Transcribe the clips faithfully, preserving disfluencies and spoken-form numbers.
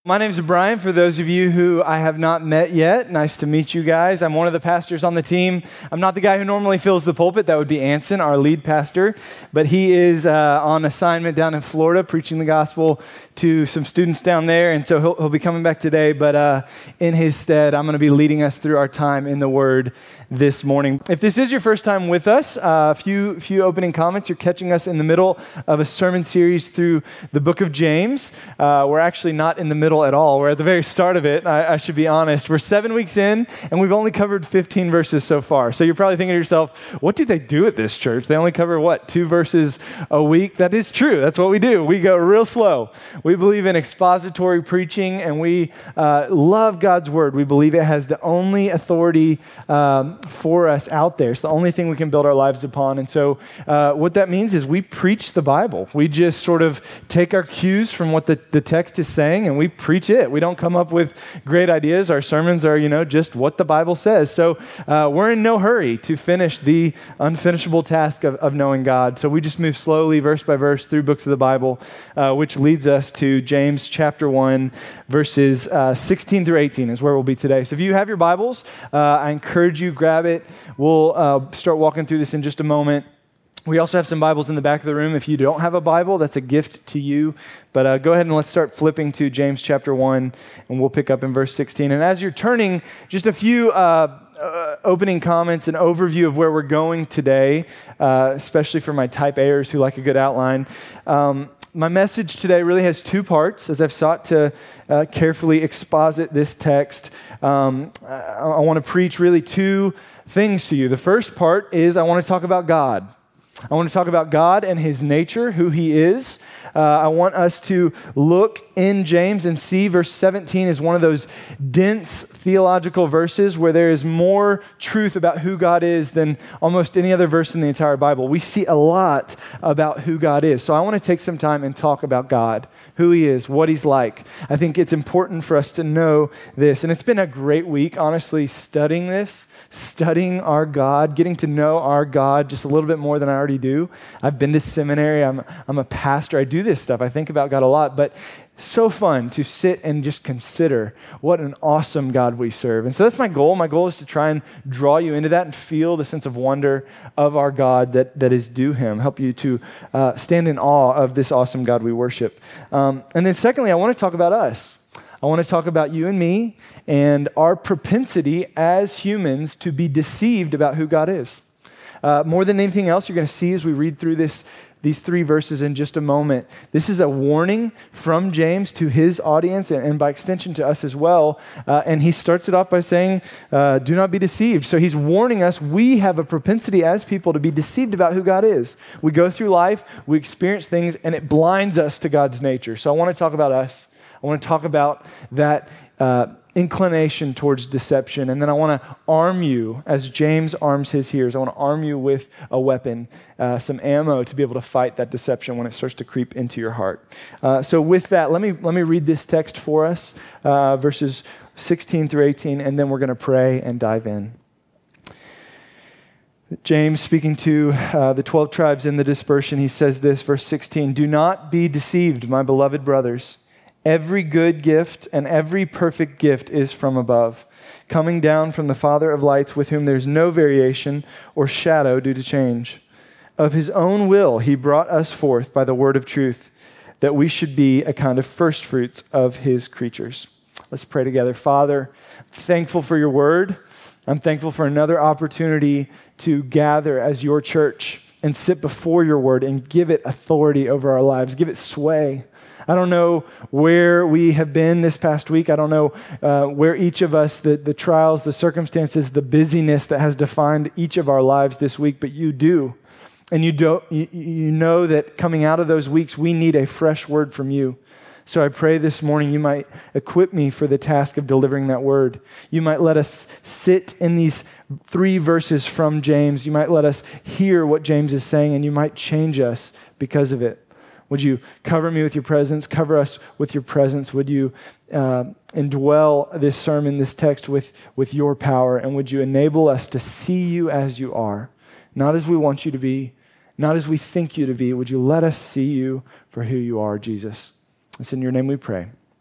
My name is Brian. For those of you who I have not met yet, nice to meet you guys. I'm one of the pastors on the team. I'm not the guy who normally fills the pulpit. That would be Anson, our lead pastor. But he is uh, on assignment down in Florida, preaching the gospel to some students down there. And so he'll, he'll be coming back today. But uh, in his stead, I'm going to be leading us through our time in the Word this morning. If this is your first time with us, a uh, few, few opening comments. You're catching us in the middle of a sermon series through the book of James. Uh, we're actually not in the middle at all. We're at the very start of it, I, I should be honest. We're seven weeks in, and we've only covered fifteen verses so far. So you're probably thinking to yourself, what do they do at this church? They only cover, what, two verses a week? That is true. That's what we do. We go real slow. We believe in expository preaching, and we uh, love God's Word. We believe it has the only authority um, for us out there. It's the only thing we can build our lives upon. And so uh, what that means is we preach the Bible. We just sort of take our cues from what the, the text is saying, and we preach it. We don't come up with great ideas. Our sermons are, you know, just what the Bible says. So uh, we're in no hurry to finish the unfinishable task of, of knowing God. So we just move slowly, verse by verse, through books of the Bible, uh, which leads us to James chapter one, verses uh, sixteen through eighteen is where we'll be today. So if you have your Bibles, uh, I encourage you, grab it. We'll uh, start walking through this in just a moment. We also have some Bibles in the back of the room. If you don't have a Bible, that's a gift to you. But uh, go ahead and let's start flipping to James chapter one, and we'll pick up in verse sixteen. And as you're turning, just a few uh, uh, opening comments, an overview of where we're going today, uh, especially for my type A'ers who like a good outline. Um, my message today really has two parts as I've sought to uh, carefully exposit this text. Um, I, I want to preach really two things to you. The first part is I want to talk about God. I want to talk about God and his nature, who he is. Uh, I want us to look in James and see verse seventeen is one of those dense theological verses where there is more truth about who God is than almost any other verse in the entire Bible. We see a lot about who God is. So I want to take some time and talk about God, who he is, what he's like. I think it's important for us to know this. And it's been a great week, honestly, studying this, studying our God, getting to know our God just a little bit more than I already do. I've been to seminary. I'm, I'm a pastor. I do this stuff. I think about God a lot, but so fun to sit and just consider what an awesome God we serve. And so that's my goal. My goal is to try and draw you into that and feel the sense of wonder of our God that, that is due him, help you to uh, stand in awe of this awesome God we worship. Um, and then secondly, I want to talk about us. I want to talk about you and me and our propensity as humans to be deceived about who God is. Uh, more than anything else, you're going to see as we read through this these three verses in just a moment. This is a warning from James to his audience and, and by extension to us as well. Uh, and he starts it off by saying, uh, do not be deceived. So he's warning us we have a propensity as people to be deceived about who God is. We go through life, we experience things, and it blinds us to God's nature. So I want to talk about us. I want to talk about that uh, inclination towards deception. And then I want to arm you, as James arms his hearers, I want to arm you with a weapon, uh, some ammo to be able to fight that deception when it starts to creep into your heart. Uh, so with that, let me let me read this text for us, uh, verses sixteen through eighteen, and then we're going to pray and dive in. James, speaking to uh, the twelve tribes in the dispersion, he says this, verse sixteen, "Do not be deceived, my beloved brothers. Every good gift and every perfect gift is from above, coming down from the Father of lights, with whom there's no variation or shadow due to change. Of his own will he brought us forth by the word of truth, that we should be a kind of first fruits of his creatures." Let's pray together. Father, thankful for your word. I'm thankful for another opportunity to gather as your church and sit before your word and give it authority over our lives, give it sway. I don't know where we have been this past week. I don't know uh, where each of us, the, the trials, the circumstances, the busyness that has defined each of our lives this week, but you do. And you, do, you, you know that coming out of those weeks, we need a fresh word from you. So I pray this morning you might equip me for the task of delivering that word. You might let us sit in these three verses from James. You might let us hear what James is saying, and you might change us because of it. Would you cover me with your presence, cover us with your presence? Would you uh, indwell this sermon, this text with, with your power? And would you enable us to see you as you are, not as we want you to be, not as we think you to be? Would you let us see you for who you are, Jesus? It's in your name we pray.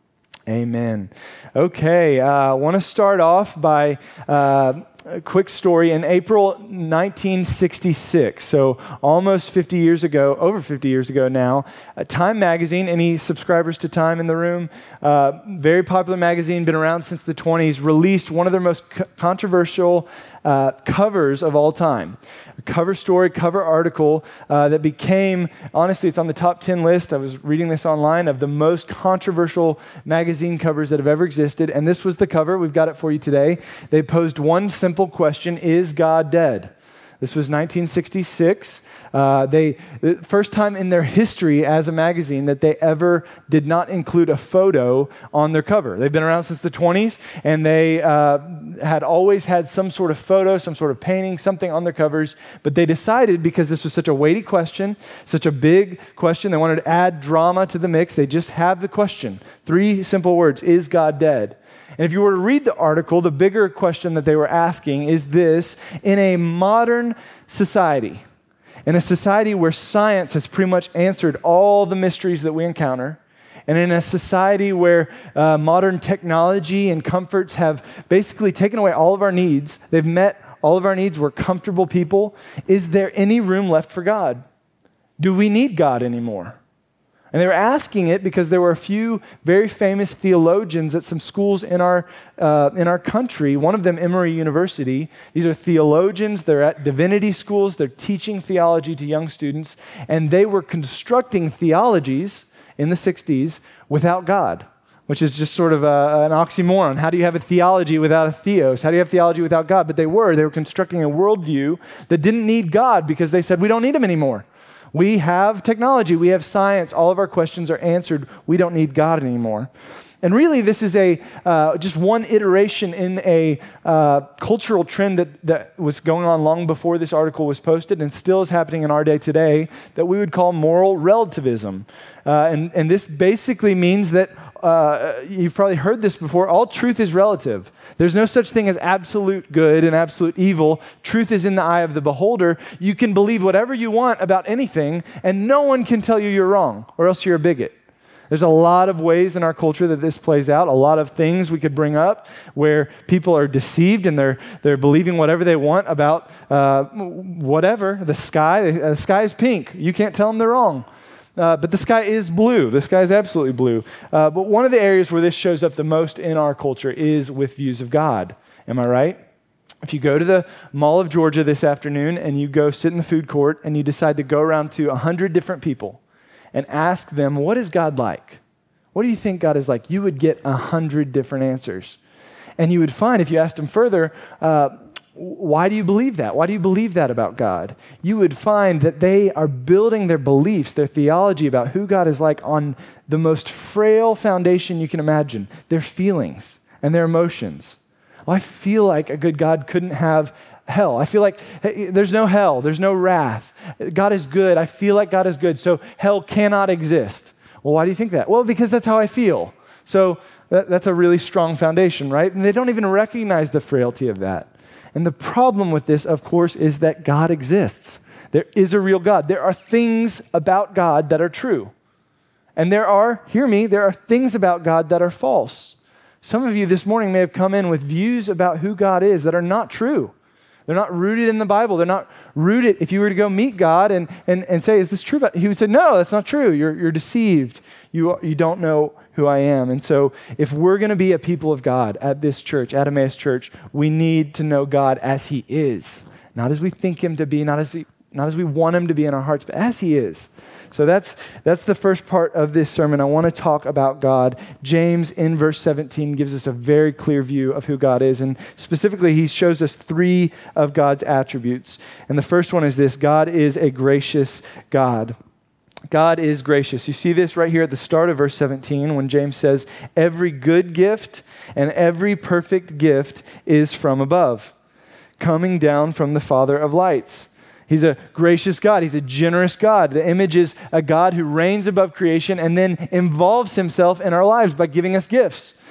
Amen. Okay, I uh, want to start off by uh, a quick story. In April nineteen sixty-six, so almost fifty years ago, over fifty years ago now, uh, Time magazine, any subscribers to Time in the room, uh, very popular magazine, been around since the twenties, released one of their most co- controversial uh, covers of all time. A cover story, cover article uh, that became, honestly, it's on the top ten list. I was reading this online of the most controversial magazine covers that have ever existed. And this was the cover. We've got it for you today. They posed one simple question: is God dead? This was nineteen sixty-six. Uh, they, the first time in their history as a magazine that they ever did not include a photo on their cover. They've been around since the twenties, and they uh, had always had some sort of photo, some sort of painting, something on their covers. But they decided, because this was such a weighty question, such a big question, they wanted to add drama to the mix. They just have the question. Three simple words: is God dead? And if you were to read the article, the bigger question that they were asking is this: in a modern society, in a society where science has pretty much answered all the mysteries that we encounter, and in a society where uh, modern technology and comforts have basically taken away all of our needs, they've met all of our needs, we're comfortable people, is there any room left for God? Do we need God anymore? And they were asking it because there were a few very famous theologians at some schools in our uh, in our country, one of them Emory University. These are theologians. They're at divinity schools. They're teaching theology to young students. And they were constructing theologies in the sixties without God, which is just sort of a, an oxymoron. How do you have a theology without a theos? How do you have theology without God? But they were. They were constructing a worldview that didn't need God because they said, we don't need him anymore. We have technology, we have science, all of our questions are answered. We don't need God anymore. And really, this is a uh, just one iteration in a uh, cultural trend that, that was going on long before this article was posted and still is happening in our day today that we would call moral relativism. Uh, and, and this basically means that Uh, you've probably heard this before. All truth is relative. There's no such thing as absolute good and absolute evil. Truth is in the eye of the beholder. You can believe whatever you want about anything, and no one can tell you you're wrong, or else you're a bigot. There's a lot of ways in our culture that this plays out, a lot of things we could bring up where people are deceived and they're they're believing whatever they want about uh, whatever. The sky, the sky is pink. You can't tell them they're wrong. Uh, but the sky is blue. The sky is absolutely blue. Uh, but one of the areas where this shows up the most in our culture is with views of God. Am I right? If you go to the Mall of Georgia this afternoon and you go sit in the food court and you decide to go around to a hundred different people and ask them, what is God like? What do you think God is like? You would get a hundred different answers. And you would find, if you asked them further, uh, why do you believe that? Why do you believe that about God? You would find that they are building their beliefs, their theology about who God is like on the most frail foundation you can imagine, their feelings and their emotions. Well, I feel like a good God couldn't have hell. I feel like hey, there's no hell, there's no wrath. God is good. I feel like God is good, so hell cannot exist. Well, why do you think that? Well, because that's how I feel. So that, that's a really strong foundation, right? And they don't even recognize the frailty of that. And the problem with this, of course, is that God exists. There is a real God. There are things about God that are true. And there are, hear me, there are things about God that are false. Some of you this morning may have come in with views about who God is that are not true. They're not rooted in the Bible. They're not rooted. If you were to go meet God and, and, and say, is this true? He would say, no, that's not true. You're, you're deceived. You, you don't know who I am. And so if we're going to be a people of God at this church, at Emmaus Church, we need to know God as he is. Not as we think him to be, not as he, not as we want him to be in our hearts, but as he is. So that's that's the first part of this sermon. I want to talk about God. James in verse seventeen gives us a very clear view of who God is. And specifically, he shows us three of God's attributes. And the first one is this: God is a gracious God. God is gracious. You see this right here at the start of verse seventeen when James says, every good gift and every perfect gift is from above, coming down from the Father of lights. He's a gracious God. He's a generous God. The image is a God who reigns above creation and then involves himself in our lives by giving us gifts.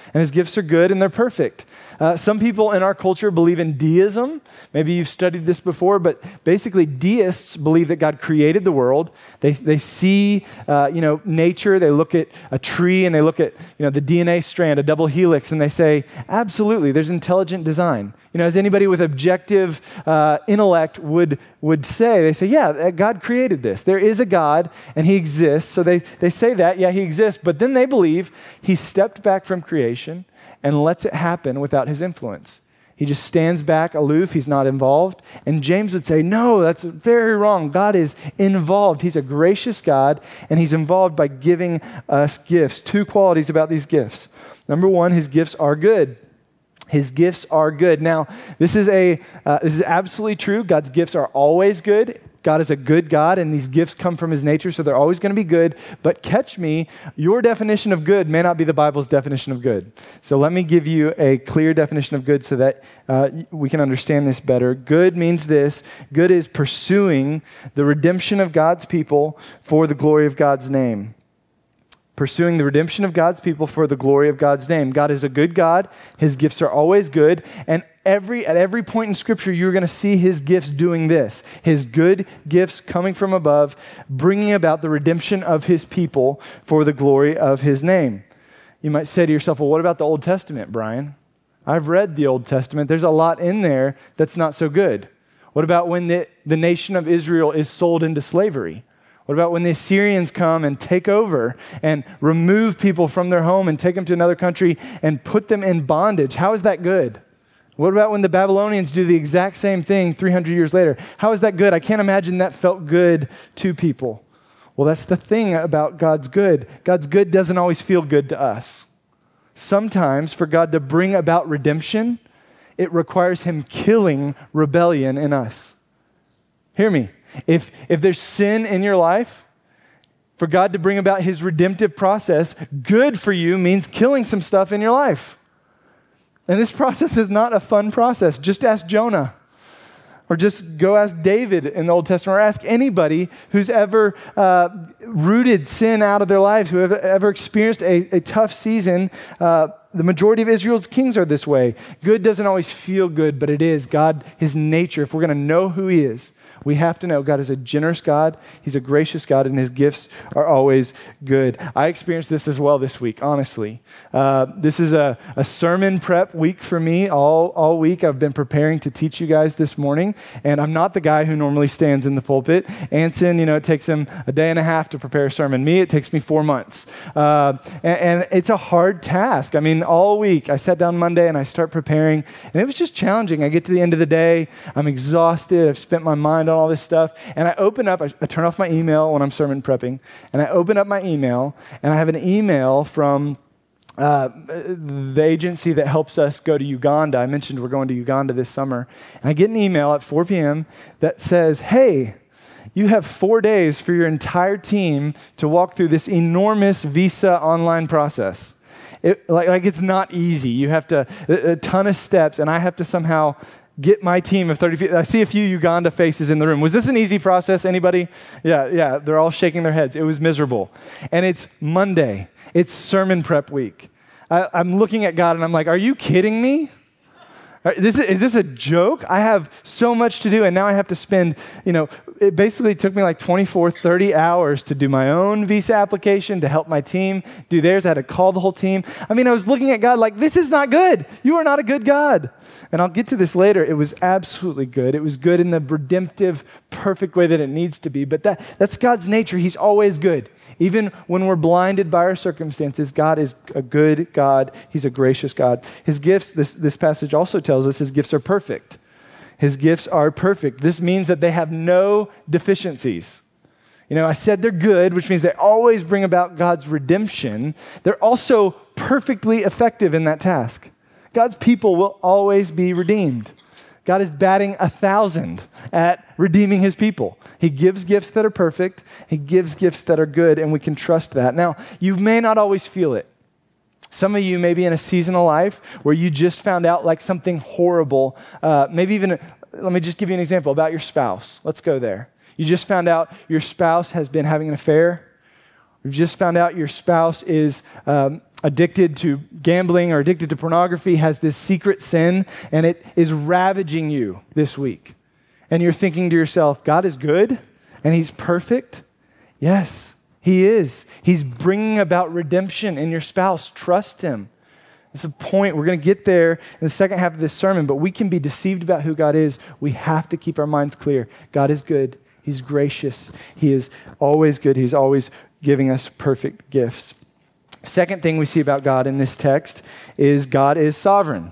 and his gifts are good and they're perfect. Uh, some people in our culture believe in deism. Maybe you've studied this before, but basically deists believe that God created the world. They they see uh, you know nature. They look at a tree and they look at you know the D N A strand, a double helix, and they say, absolutely, there's intelligent design. You know, as anybody with objective uh, intellect would would say, they say, yeah, God created this. There is a God and he exists. So they they say that, yeah, he exists. But then they believe he stepped back from creation and lets it happen without his influence. He just stands back aloof. He's not involved. And James would say, no, that's very wrong. God is involved. He's a gracious God, and he's involved by giving us gifts. Two qualities about these gifts. Number one, his gifts are good. His gifts are good. Now, this is a uh, this is absolutely true. God's gifts are always good. God is a good God, and these gifts come from his nature, so they're always going to be good. But catch me, your definition of good may not be the Bible's definition of good. So let me give you a clear definition of good so that uh, we can understand this better. Good means this. Good is pursuing the redemption of God's people for the glory of God's name. Pursuing the redemption of God's people for the glory of God's name. God is a good God. His gifts are always good. And every at every point in Scripture, you're going to see his gifts doing this. His good gifts coming from above, bringing about the redemption of his people for the glory of his name. You might say to yourself, well, what about the Old Testament, Brian? I've read the Old Testament. There's a lot in there that's not so good. What about when the, the nation of Israel is sold into slavery? What about when the Assyrians come and take over and remove people from their home and take them to another country and put them in bondage? How is that good? What about when the Babylonians do the exact same thing three hundred years later? How is that good? I can't imagine that felt good to people. Well, that's the thing about God's good. God's good doesn't always feel good to us. Sometimes for God to bring about redemption, it requires him killing rebellion in us. Hear me. If, if there's sin in your life, for God to bring about his redemptive process, good for you means killing some stuff in your life. And this process is not a fun process. Just ask Jonah. Or just go ask David in the Old Testament, or ask anybody who's ever uh, rooted sin out of their lives, who have ever experienced a, a tough season. Uh, the majority of Israel's kings are this way. Good doesn't always feel good, but it is. God, his nature, if we're going to know who he is, we have to know God is a generous God, he's a gracious God, and his gifts are always good. I experienced this as well this week, honestly. Uh, this is a, a sermon prep week for me. All, all week I've been preparing to teach you guys this morning, and I'm not the guy who normally stands in the pulpit. Anson, you know, it takes him a day and a half to prepare a sermon. Me, it takes me four months. Uh, and, and it's a hard task. I mean, all week I sat down Monday and I start preparing, and it was just challenging. I get to the end of the day, I'm exhausted, I've spent my mind on all this stuff, and I open up, I, I turn off my email when I'm sermon prepping, and I open up my email, and I have an email from uh, the agency that helps us go to Uganda. I mentioned we're going to Uganda this summer, and I get an email at four p.m. that says, hey, you have four days for your entire team to walk through this enormous visa online process. It, like, like it's not easy. You have to, a, a ton of steps, and I have to somehow get my team of thirty people. I see a few Uganda faces in the room. Was this an easy process? Anybody? Yeah, yeah. They're all shaking their heads. It was miserable. And it's Monday. It's sermon prep week. I, I'm looking at God and I'm like, are you kidding me? This is, is this a joke? I have so much to do, and now I have to spend, you know, it basically took me like twenty-four, thirty hours to do my own visa application, to help my team do theirs. I had to call the whole team. I mean, I was looking at God like, this is not good. You are not a good God. And I'll get to this later. It was absolutely good. It was good in the redemptive, perfect way that it needs to be. But that, that's God's nature. He's always good. Even when we're blinded by our circumstances, God is a good God. He's a gracious God. His gifts, this, this passage also tells us his gifts are perfect. His gifts are perfect. This means that they have no deficiencies. You know, I said they're good, which means they always bring about God's redemption. They're also perfectly effective in that task. God's people will always be redeemed. God is batting a thousand at redeeming his people. He gives gifts that are perfect. He gives gifts that are good, and we can trust that. Now, you may not always feel it. Some of you may be in a season of life where you just found out like something horrible. Uh, maybe even, let me just give you an example about your spouse. Let's go there. You just found out your spouse has been having an affair. You've just found out your spouse is um, addicted to gambling or addicted to pornography has this secret sin, and it is ravaging you this week. And you're thinking to yourself, God is good and he's perfect? Yes, he is. He's bringing about redemption in your spouse. Trust him. It's a point. We're going to get there in the second half of this sermon, but we can be deceived about who God is. We have to keep our minds clear. God is good. He's gracious. He is always good. He's always giving us perfect gifts. Second thing we see about God in this text is God is sovereign.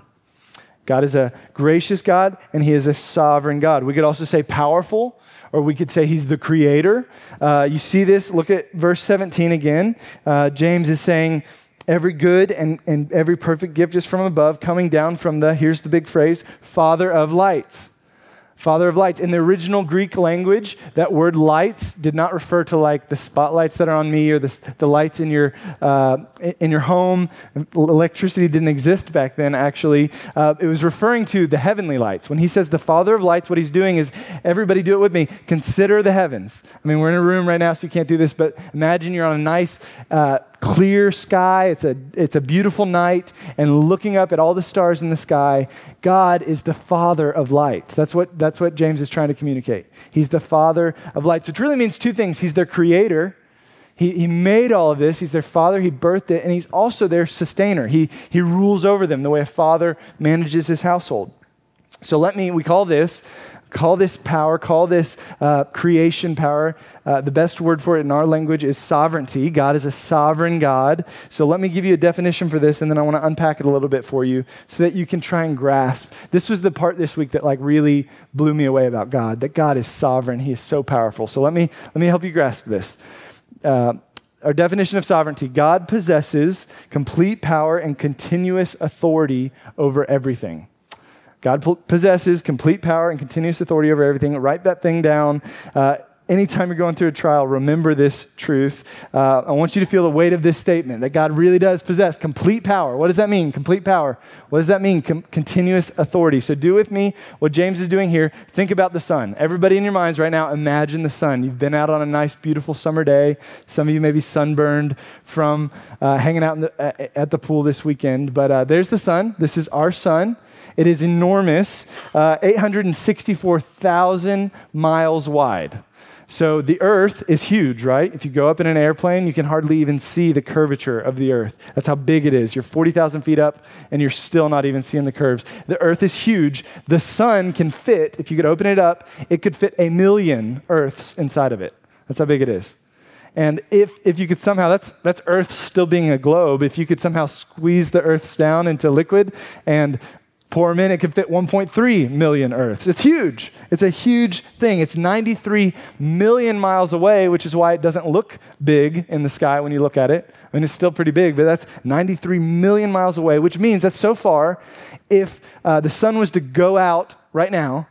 God is a gracious God, and he is a sovereign God. We could also say powerful, or we could say he's the creator. Uh, you see this, look at verse seventeen again. Uh, James is saying, every good and, and every perfect gift is from above, coming down from the, here's the big phrase, Father of lights. Father of lights. In the original Greek language, that word lights did not refer to like the spotlights that are on me or the, the lights in your uh, in your home. Electricity didn't exist back then, actually. Uh, it was referring to the heavenly lights. When he says the Father of lights, what he's doing is, everybody do it with me, consider the heavens. I mean, we're in a room right now, so you can't do this, but imagine you're on a nice, uh, clear sky. It's a it's a beautiful night, and looking up at all the stars in the sky, God is the Father of lights. That's what that's what James is trying to communicate. He's the Father of lights, which really means two things. He's their creator. He, he made all of this. He's their father. He birthed it, and he's also their sustainer. He he rules over them the way a father manages his household. So let me, we call this, call this power, call this uh, creation power. Uh, the best word for it in our language is sovereignty. God is a sovereign God. So let me give you a definition for this, and then I want to unpack it a little bit for you so that you can try and grasp. This was the part this week that like really blew me away about God, that God is sovereign. He is so powerful. So let me, let me help you grasp this. Uh, our definition of sovereignty: God possesses complete power and continuous authority over everything. God possesses complete power and continuous authority over everything. Write that thing down. Uh, anytime you're going through a trial, remember this truth. Uh, I want you to feel the weight of this statement, that God really does possess complete power. What does that mean, complete power? What does that mean, Com- continuous authority? So do with me what James is doing here. Think about the sun. Everybody in your minds right now, imagine the sun. You've been out on a nice, beautiful summer day. Some of you may be sunburned from uh, hanging out in the, uh, at the pool this weekend. But uh, there's the sun. This is our sun. It is enormous, uh, eight hundred sixty-four thousand miles wide. So the earth is huge, right? If you go up in an airplane, you can hardly even see the curvature of the earth. That's how big it is. You're forty thousand feet up, and you're still not even seeing the curves. The earth is huge. The sun can fit, if you could open it up, it could fit a million earths inside of it. That's how big it is. And if if you could somehow, that's that's Earth still being a globe, if you could somehow squeeze the earths down into liquid and pour them in, it could fit one point three million Earths. It's huge. It's a huge thing. It's ninety-three million miles away, which is why it doesn't look big in the sky when you look at it. I mean, it's still pretty big, but that's ninety-three million miles away, which means that's so far, if uh, the sun was to go out right now,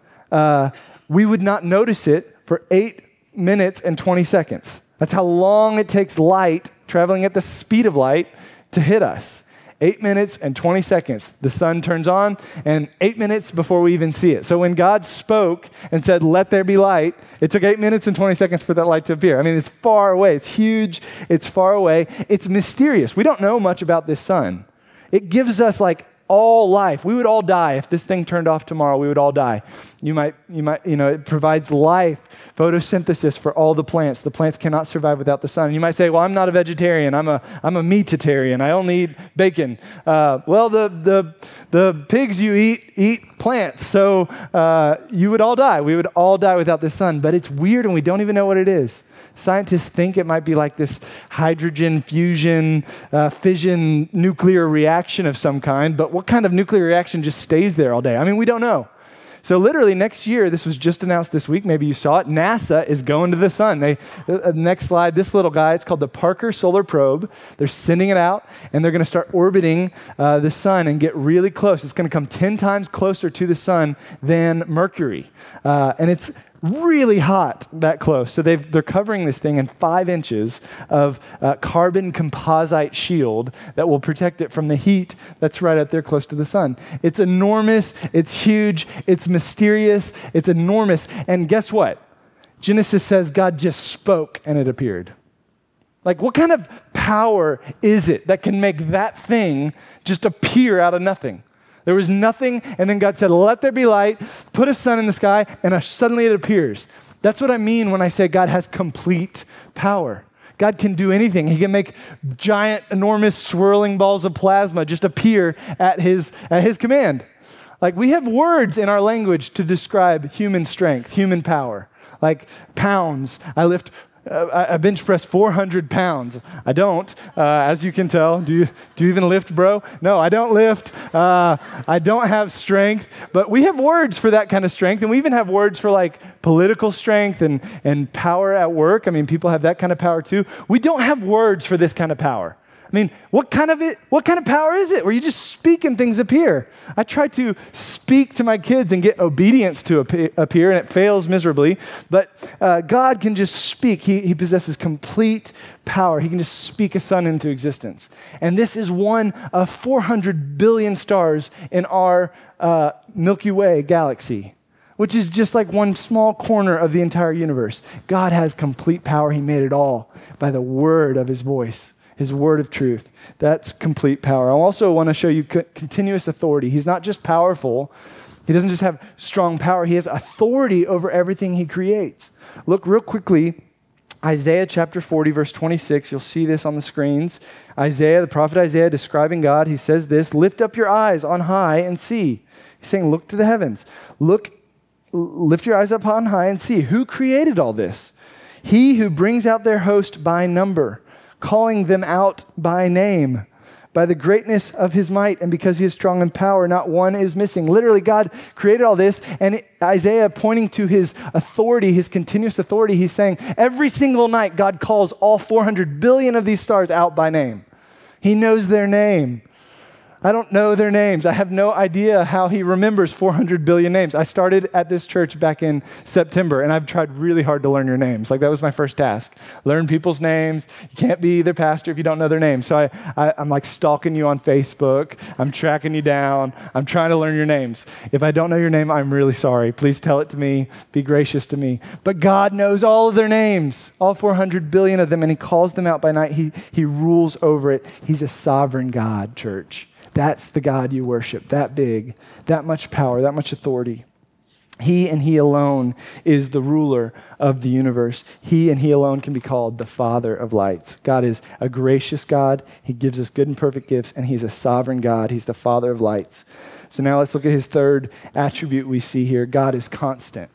uh, we would not notice it for eight minutes and twenty seconds. That's how long it takes light, traveling at the speed of light, to hit us. Eight minutes and twenty seconds, the sun turns on, and eight minutes before we even see it. So when God spoke and said, let there be light, it took eight minutes and twenty seconds for that light to appear. I mean, it's far away. It's huge. It's far away. It's mysterious. We don't know much about this sun. It gives us like all life. We would all die if this thing turned off tomorrow. We would all die. You might, you might, you know, it provides life, photosynthesis for all the plants. The plants cannot survive without the sun. You might say, "Well, I'm not a vegetarian. I'm a, I'm a meatitarian. I only eat bacon." Uh, well, the the the pigs you eat eat plants, so uh, you would all die. We would all die without the sun. But it's weird, and we don't even know what it is. Scientists think it might be like this hydrogen fusion, uh, fission, nuclear reaction of some kind, but what kind of nuclear reaction just stays there all day? I mean, we don't know. So literally next year, this was just announced this week, maybe you saw it, NASA is going to the sun. They, uh, next slide, this little guy, it's called the Parker Solar Probe. They're sending it out, and they're going to start orbiting uh, the sun and get really close. It's going to come ten times closer to the sun than Mercury. Uh, and it's really hot that close. So they've, they're covering this thing in five inches of uh, carbon composite shield that will protect it from the heat that's right up there close to the sun. It's enormous. It's huge. It's mysterious. It's enormous. And guess what? Genesis says God just spoke and it appeared. Like, what kind of power is it that can make that thing just appear out of nothing? There was nothing, and then God said, let there be light, put a sun in the sky, and uh, suddenly it appears. That's what I mean when I say God has complete power. God can do anything. He can make giant, enormous, swirling balls of plasma just appear at his, at his command. Like, we have words in our language to describe human strength, human power. Like pounds. I lift Uh, I bench press four hundred pounds. I don't, uh, as you can tell. Do you do you even lift, bro? No, I don't lift. Uh, I don't have strength. But we have words for that kind of strength, and we even have words for like political strength and, and power at work. I mean, people have that kind of power too. We don't have words for this kind of power. I mean, what kind of it? What kind of power is it? Where you just speak and things appear? I try to speak to my kids and get obedience to appear, and it fails miserably. But uh, God can just speak. He, he possesses complete power. He can just speak a sun into existence. And this is one of four hundred billion stars in our uh, Milky Way galaxy, which is just like one small corner of the entire universe. God has complete power. He made it all by the word of his voice. His word of truth. That's complete power. I also want to show you co- continuous authority. He's not just powerful. He doesn't just have strong power. He has authority over everything he creates. Look real quickly, Isaiah chapter forty, verse twenty-six. You'll see this on the screens. Isaiah, the prophet Isaiah, describing God, he says this, lift up your eyes on high and see. He's saying, look to the heavens. Look, lift your eyes up on high and see. Who created all this? He who brings out their host by number, calling them out by name, by the greatness of his might, and because he is strong in power, not one is missing. Literally, God created all this, and Isaiah, pointing to his authority, his continuous authority, he's saying, every single night, God calls all four hundred billion of these stars out by name. He knows their name. I don't know their names. I have no idea how he remembers four hundred billion names. I started at this church back in September, and I've tried really hard to learn your names. Like, that was my first task. Learn people's names. You can't be their pastor if you don't know their names. So I, I, I'm like stalking you on Facebook. I'm tracking you down. I'm trying to learn your names. If I don't know your name, I'm really sorry. Please tell it to me. Be gracious to me. But God knows all of their names, all four hundred billion of them, and he calls them out by night. He, he rules over it. He's a sovereign God, church. That's the God you worship, that big, that much power, that much authority. He and he alone is the ruler of the universe. He and he alone can be called the Father of lights. God is a gracious God. He gives us good and perfect gifts, and he's a sovereign God. He's the Father of lights. So now let's look at his third attribute we see here. God is constant.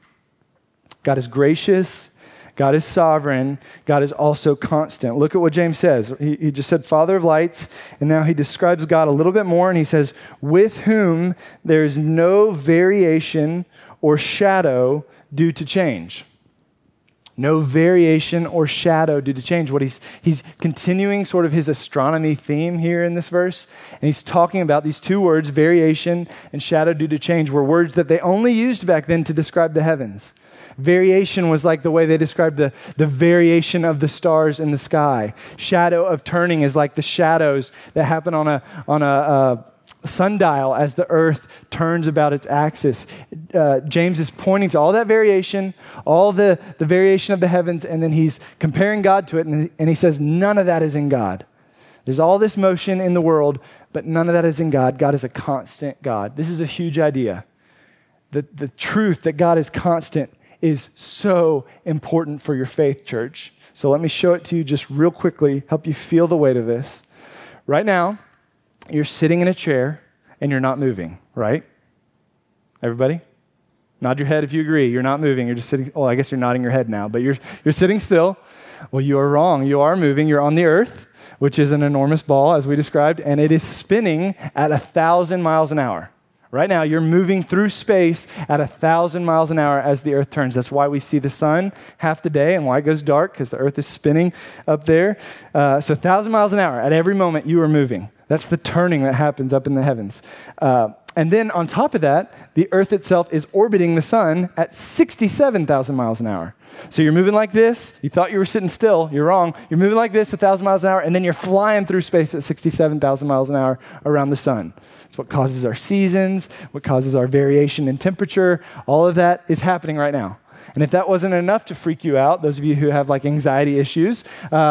God is gracious. God is sovereign. God is also constant. Look at what James says. He, he just said Father of lights, and now he describes God a little bit more, and he says, with whom there is no variation or shadow due to change. No variation or shadow due to change. What he's he's continuing sort of his astronomy theme here in this verse, and he's talking about these two words, variation and shadow due to change, were words that they only used back then to describe the heavens. Variation was like the way they described the, the variation of the stars in the sky. Shadow of turning is like the shadows that happen on a on a uh, sundial as the earth turns about its axis. Uh, James is pointing to all that variation, all the, the variation of the heavens, and then he's comparing God to it, and, and he says none of that is in God. There's all this motion in the world, but none of that is in God. God is a constant God. This is a huge idea. The, the truth that God is constant is so important for your faith, church. So let me show it to you just real quickly, help you feel the weight of this. Right now, you're sitting in a chair and you're not moving, right? Everybody? Nod your head if you agree. You're not moving. You're just sitting. Well, I guess you're nodding your head now, but you're you're sitting still. Well, you are wrong. You are moving. You're on the earth, which is an enormous ball, as we described, and it is spinning at a thousand miles an hour. Right now, you're moving through space at a thousand miles an hour as the earth turns. That's why we see the sun half the day and why it goes dark, because the earth is spinning up there. Uh, so a thousand miles an hour. At every moment, you are moving. That's the turning that happens up in the heavens. Uh, and then on top of that, the earth itself is orbiting the sun at sixty-seven thousand miles an hour. So you're moving like this. You thought you were sitting still. You're wrong. You're moving like this, one thousand miles an hour, and then you're flying through space at sixty-seven thousand miles an hour around the sun. It's what causes our seasons, what causes our variation in temperature. All of that is happening right now. And if that wasn't enough to freak you out, those of you who have like anxiety issues, uh,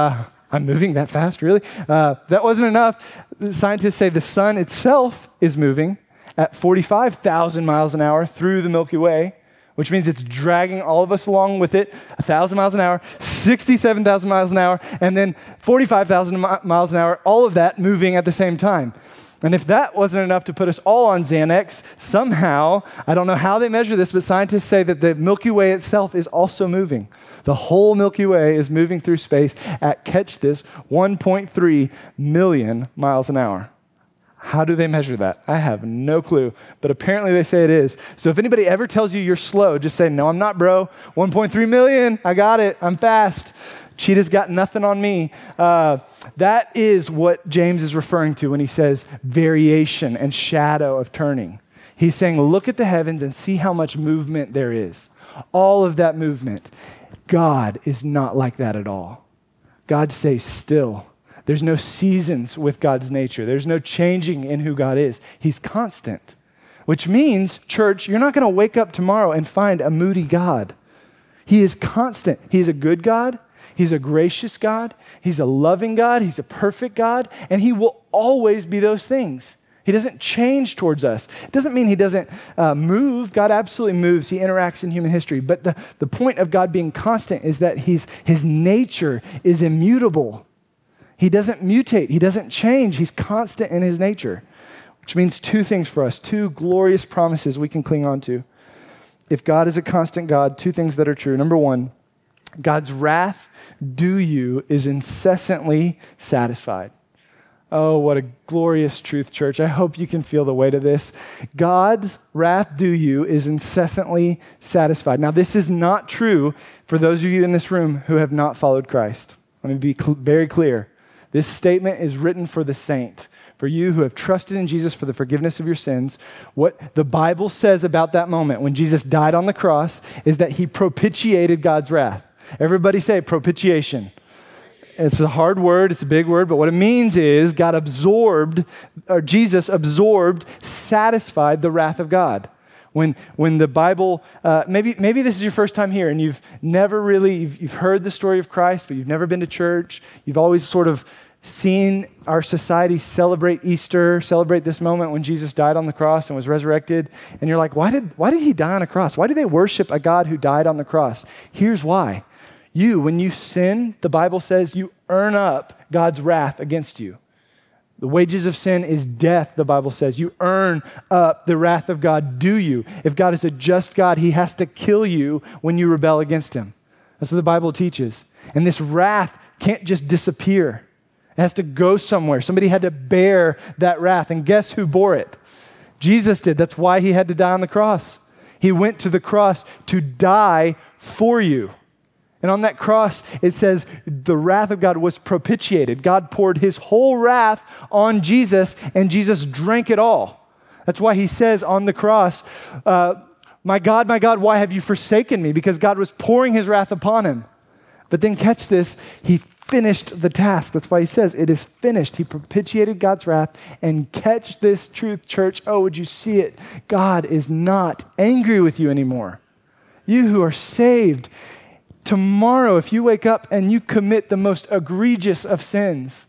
I'm moving that fast, really? Uh, that wasn't enough. Scientists say the sun itself is moving at forty-five thousand miles an hour through the Milky Way, which means it's dragging all of us along with it, one thousand miles an hour, sixty-seven thousand miles an hour, and then forty-five thousand mi- miles an hour, all of that moving at the same time. And if that wasn't enough to put us all on Xanax, somehow, I don't know how they measure this, but scientists say that the Milky Way itself is also moving. The whole Milky Way is moving through space at, catch this, one point three million miles an hour. How do they measure that? I have no clue, but apparently they say it is. So if anybody ever tells you you're slow, just say, no, I'm not, bro. one point three million, I got it, I'm fast. Cheetah's got nothing on me. Uh, that is what James is referring to when he says variation and shadow of turning. He's saying, look at the heavens and see how much movement there is. All of that movement. God is not like that at all. God stays still. There's no seasons with God's nature. There's no changing in who God is. He's constant, which means, church, you're not going to wake up tomorrow and find a moody God. He is constant. He is a good God. He's a gracious God. He's a loving God. He's a perfect God. And he will always be those things. He doesn't change towards us. It doesn't mean he doesn't uh, move. God absolutely moves. He interacts in human history. But the, the point of God being constant is that he's, his nature is immutable. He doesn't mutate. He doesn't change. He's constant in his nature, which means two things for us, two glorious promises we can cling on to. If God is a constant God, two things that are true. Number one, God's wrath due you is incessantly satisfied. Oh, what a glorious truth, church. I hope you can feel the weight of this. God's wrath due you is incessantly satisfied. Now, this is not true for those of you in this room who have not followed Christ. Let me be cl- very clear. This statement is written for the saint, for you who have trusted in Jesus for the forgiveness of your sins. What the Bible says about that moment when Jesus died on the cross is that he propitiated God's wrath. Everybody say propitiation. It's a hard word, it's a big word, but what it means is God absorbed, or Jesus absorbed, satisfied the wrath of God. When when the Bible, uh, maybe maybe this is your first time here and you've never really, you've, you've heard the story of Christ, but you've never been to church. You've always sort of seen our society celebrate Easter, celebrate this moment when Jesus died on the cross and was resurrected. And you're like, why did why did he die on a cross? Why do they worship a God who died on the cross? Here's why. You, when you sin, the Bible says you earn up God's wrath against you. The wages of sin is death, the Bible says. You earn up the wrath of God due you. If God is a just God, he has to kill you when you rebel against him. That's what the Bible teaches. And this wrath can't just disappear. It has to go somewhere. Somebody had to bear that wrath. And guess who bore it? Jesus did. That's why he had to die on the cross. He went to the cross to die for you. And on that cross, it says the wrath of God was propitiated. God poured his whole wrath on Jesus, and Jesus drank it all. That's why he says on the cross, uh, my God, my God, why have you forsaken me? Because God was pouring his wrath upon him. But then catch this, he finished the task. That's why he says it is finished. He propitiated God's wrath. And catch this truth, church. Oh, would you see it? God is not angry with you anymore. You who are saved, tomorrow, if you wake up and you commit the most egregious of sins,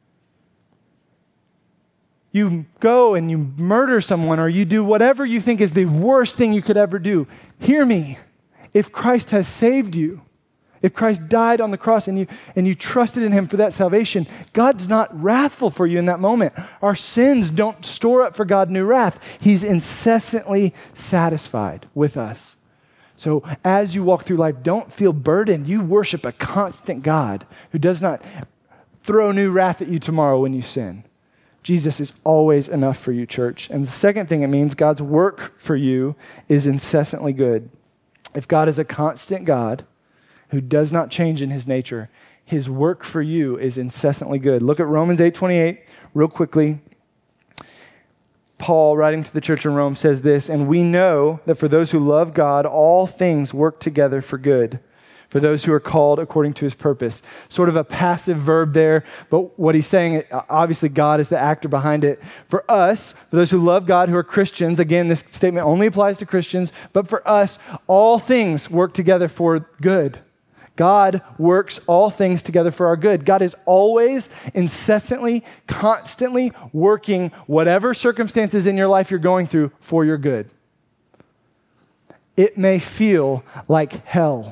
you go and you murder someone or you do whatever you think is the worst thing you could ever do, hear me. If Christ has saved you, if Christ died on the cross and you and you trusted in him for that salvation, God's not wrathful for you in that moment. Our sins don't store up for God new wrath. He's incessantly satisfied with us. So as you walk through life, don't feel burdened. You worship a constant God who does not throw new wrath at you tomorrow when you sin. Jesus is always enough for you, church. And the second thing it means, God's work for you is incessantly good. If God is a constant God who does not change in his nature, his work for you is incessantly good. Look at Romans eight twenty-eight real quickly. Paul, writing to the church in Rome, says this, and we know that for those who love God, all things work together for good, for those who are called according to his purpose. Sort of a passive verb there, but what he's saying, obviously God is the actor behind it. For us, for those who love God, who are Christians, again, this statement only applies to Christians, but for us, all things work together for good. God works all things together for our good. God is always, incessantly, constantly working whatever circumstances in your life you're going through for your good. It may feel like hell.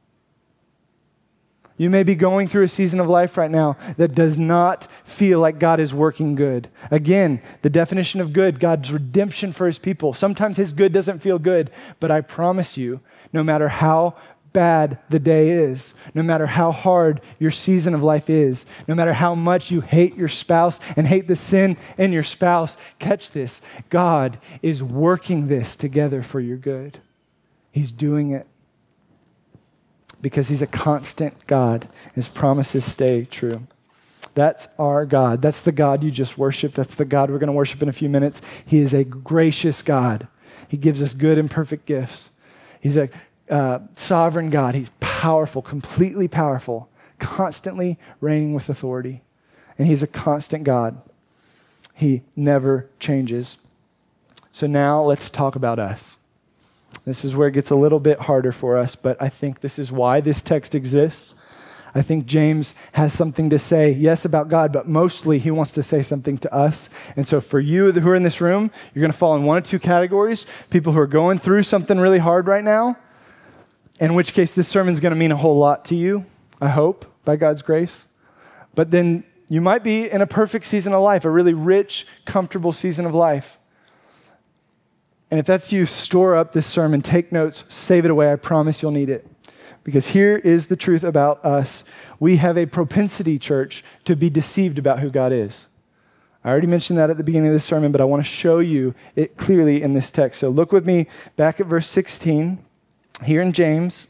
You may be going through a season of life right now that does not feel like God is working good. Again, the definition of good, God's redemption for his people. Sometimes his good doesn't feel good, but I promise you, no matter how bad the day is, no matter how hard your season of life is, no matter how much you hate your spouse and hate the sin in your spouse, catch this, God is working this together for your good. He's doing it. Because he's a constant God. His promises stay true. That's our God. That's the God you just worshiped. That's the God we're going to worship in a few minutes. He is a gracious God. He gives us good and perfect gifts. He's a uh, sovereign God. He's powerful, completely powerful, constantly reigning with authority. And he's a constant God. He never changes. So now let's talk about us. This is where it gets a little bit harder for us, but I think this is why this text exists. I think James has something to say, yes, about God, but mostly he wants to say something to us. And so for you who are in this room, you're going to fall in one of two categories. People who are going through something really hard right now, in which case this sermon is going to mean a whole lot to you, I hope, by God's grace. But then you might be in a perfect season of life, a really rich, comfortable season of life. And if that's you, store up this sermon, take notes, save it away. I promise you'll need it. Because here is the truth about us. We have a propensity, church, to be deceived about who God is. I already mentioned that at the beginning of this sermon, but I want to show you it clearly in this text. So look with me back at verse sixteen, here in James.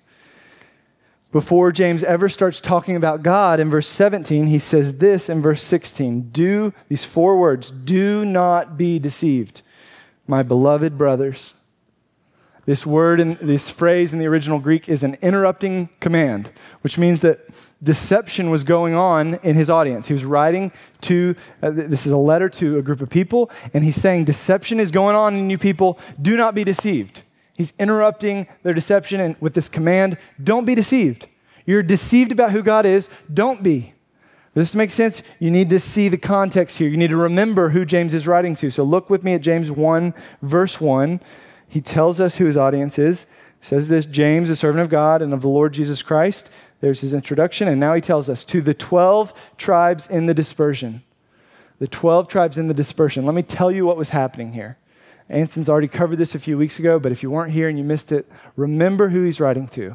Before James ever starts talking about God, in verse seventeen, he says this in verse sixteen. Do, these four words, do not be deceived. My beloved brothers. This word and this phrase in the original Greek is an interrupting command, which means that deception was going on in his audience. He was writing to, uh, this is a letter to a group of people, and he's saying deception is going on in you people. Do not be deceived. He's interrupting their deception and with this command, don't be deceived. You're deceived about who God is. Don't be. Does this make sense? You need to see the context here. You need to remember who James is writing to. So look with me at James one, verse one. He tells us who his audience is. He says this, James, a servant of God and of the Lord Jesus Christ. There's his introduction. And now he tells us, to the twelve tribes in the dispersion. The twelve tribes in the dispersion. Let me tell you what was happening here. Anson's already covered this a few weeks ago, but if you weren't here and you missed it, remember who he's writing to.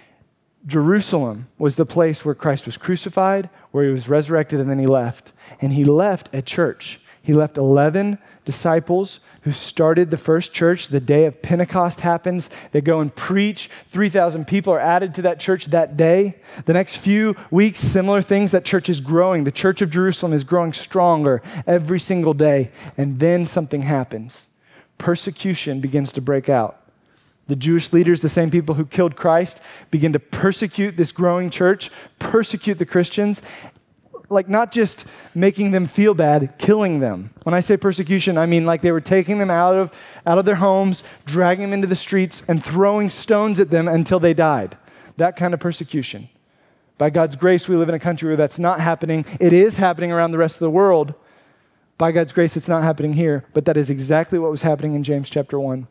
Jerusalem was the place where Christ was crucified, where he was resurrected, and then he left. And he left a church. He left eleven disciples who started the first church. The day of Pentecost happens. They go and preach. three thousand people are added to that church that day. The next few weeks, similar things. That church is growing. The church of Jerusalem is growing stronger every single day. And then something happens. Persecution begins to break out. The Jewish leaders, the same people who killed Christ, begin to persecute this growing church, persecute the Christians, like not just making them feel bad, killing them. When I say persecution, I mean like they were taking them out of, out of their homes, dragging them into the streets, and throwing stones at them until they died. That kind of persecution. By God's grace, we live in a country where that's not happening. It is happening around the rest of the world. By God's grace, it's not happening here, but that is exactly what was happening in James chapter one.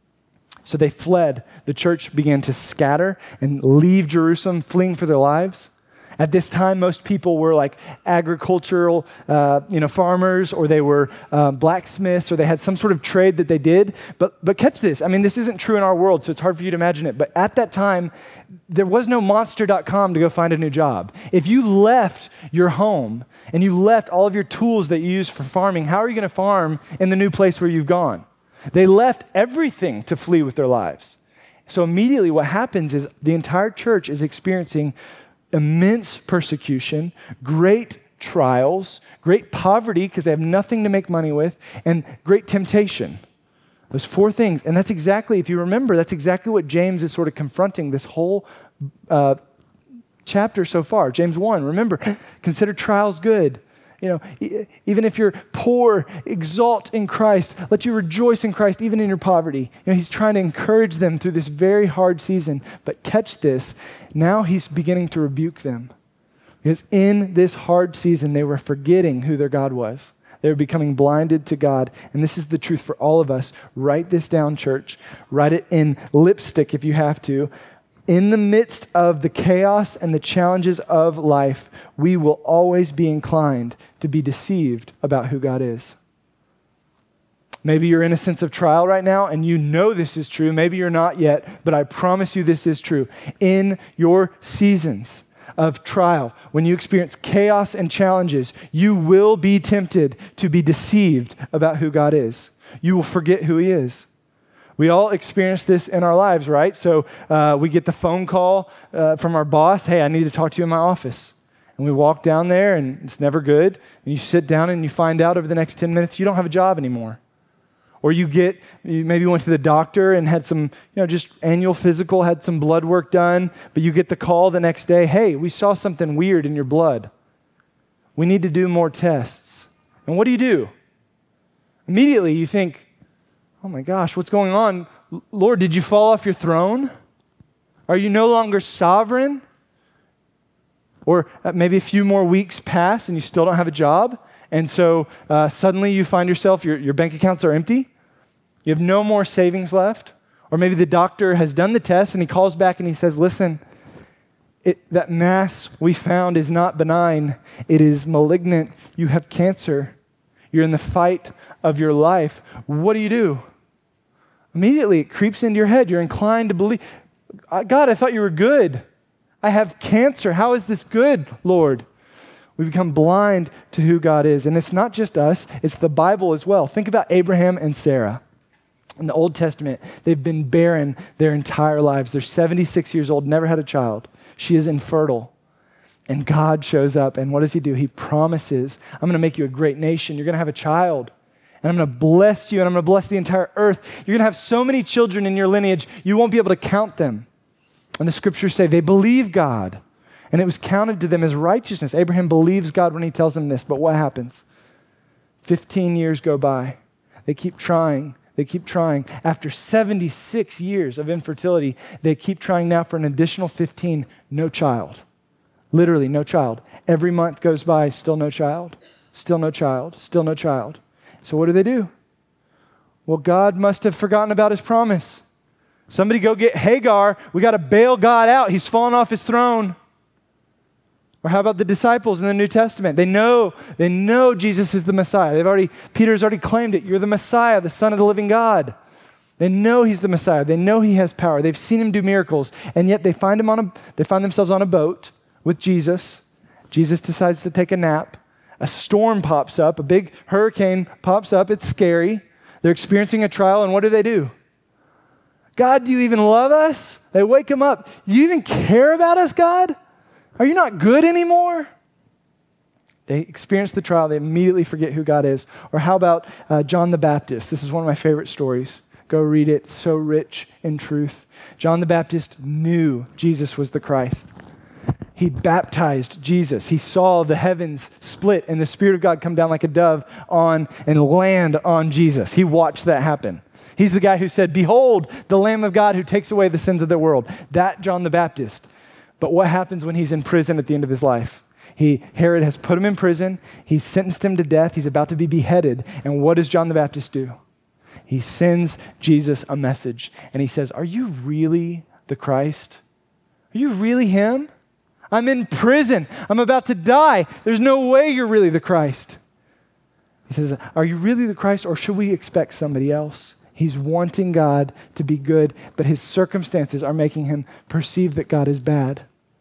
So they fled. The church began to scatter and leave Jerusalem, fleeing for their lives. At this time, most people were like agricultural, uh, you know, farmers, or they were uh, blacksmiths, or they had some sort of trade that they did. But but catch this. I mean, this isn't true in our world, so it's hard for you to imagine it. But at that time, there was no monster dot com to go find a new job. If you left your home and you left all of your tools that you use for farming, how are you going to farm in the new place where you've gone? They left everything to flee with their lives. So immediately what happens is the entire church is experiencing immense persecution, great trials, great poverty because they have nothing to make money with, and great temptation. Those four things. And that's exactly, if you remember, that's exactly what James is sort of confronting this whole uh, chapter so far. James one, remember, consider trials good. You know, e- even if you're poor, exalt in Christ. Let you rejoice in Christ even in your poverty. You know, he's trying to encourage them through this very hard season. But catch this, now he's beginning to rebuke them. Because in this hard season, they were forgetting who their God was. They were becoming blinded to God. And this is the truth for all of us. Write this down, church. Write it in lipstick if you have to. In the midst of the chaos and the challenges of life, we will always be inclined to be deceived about who God is. Maybe you're in a sense of trial right now and you know this is true. Maybe you're not yet, but I promise you this is true. In your seasons of trial, when you experience chaos and challenges, you will be tempted to be deceived about who God is. You will forget who he is. We all experience this in our lives, right? So uh, we get the phone call uh, from our boss, hey, I need to talk to you in my office. And we walk down there and it's never good. And you sit down and you find out over the next ten minutes you don't have a job anymore. Or you get, you maybe went to the doctor and had some, you know, just annual physical, had some blood work done, but you get the call the next day, hey, we saw something weird in your blood. We need to do more tests. And what do you do? Immediately you think, oh my gosh, what's going on? Lord, did you fall off your throne? Are you no longer sovereign? Or maybe a few more weeks pass and you still don't have a job. And so uh, suddenly you find yourself, your, your bank accounts are empty. You have no more savings left. Or maybe the doctor has done the test and he calls back and he says, listen, it, that mass we found is not benign. It is malignant. You have cancer. You're in the fight of your life. What do you do? Immediately it creeps into your head. You're inclined to believe, God, I thought you were good. I have cancer. How is this good, Lord? We become blind to who God is. And it's not just us, it's the Bible as well. Think about Abraham and Sarah. In the Old Testament, they've been barren their entire lives. They're seventy-six years old, never had a child. She is infertile. And God shows up, and what does he do? He promises, I'm going to make you a great nation. You're going to have a child. And I'm going to bless you, and I'm going to bless the entire earth. You're going to have so many children in your lineage, you won't be able to count them. And the scriptures say they believe God, and it was counted to them as righteousness. Abraham believes God when he tells them this, but what happens? fifteen years go by. They keep trying. They keep trying. After seventy-six years of infertility, they keep trying now for an additional fifteen. No child. Literally no child. Every month goes by, still no child. Still no child. Still no child. So what do they do? Well, God must have forgotten about his promise. Somebody go get Hagar. We got to bail God out. He's fallen off his throne. Or how about the disciples in the New Testament? They know, they know Jesus is the Messiah. They've already, Peter's already claimed it. You're the Messiah, the Son of the living God. They know he's the Messiah. They know he has power. They've seen him do miracles. And yet they find him on a, they find themselves on a boat with Jesus. Jesus decides to take a nap. A storm pops up. A big hurricane pops up. It's scary. They're experiencing a trial. And what do they do? God, do you even love us? They wake him up. Do you even care about us, God? Are you not good anymore? They experience the trial. They immediately forget who God is. Or how about uh, John the Baptist? This is one of my favorite stories. Go read it. It's so rich in truth. John the Baptist knew Jesus was the Christ. He baptized Jesus. He saw the heavens split and the Spirit of God come down like a dove on and land on Jesus. He watched that happen. He's the guy who said, behold, the Lamb of God who takes away the sins of the world. That John the Baptist. But what happens when he's in prison at the end of his life? He, Herod has put him in prison. He's sentenced him to death. He's about to be beheaded. And what does John the Baptist do? He sends Jesus a message. And he says, are you really the Christ? Are you really him? I'm in prison. I'm about to die. There's no way you're really the Christ. He says, are you really the Christ, or should we expect somebody else? He's wanting God to be good, but his circumstances are making him perceive that God is bad.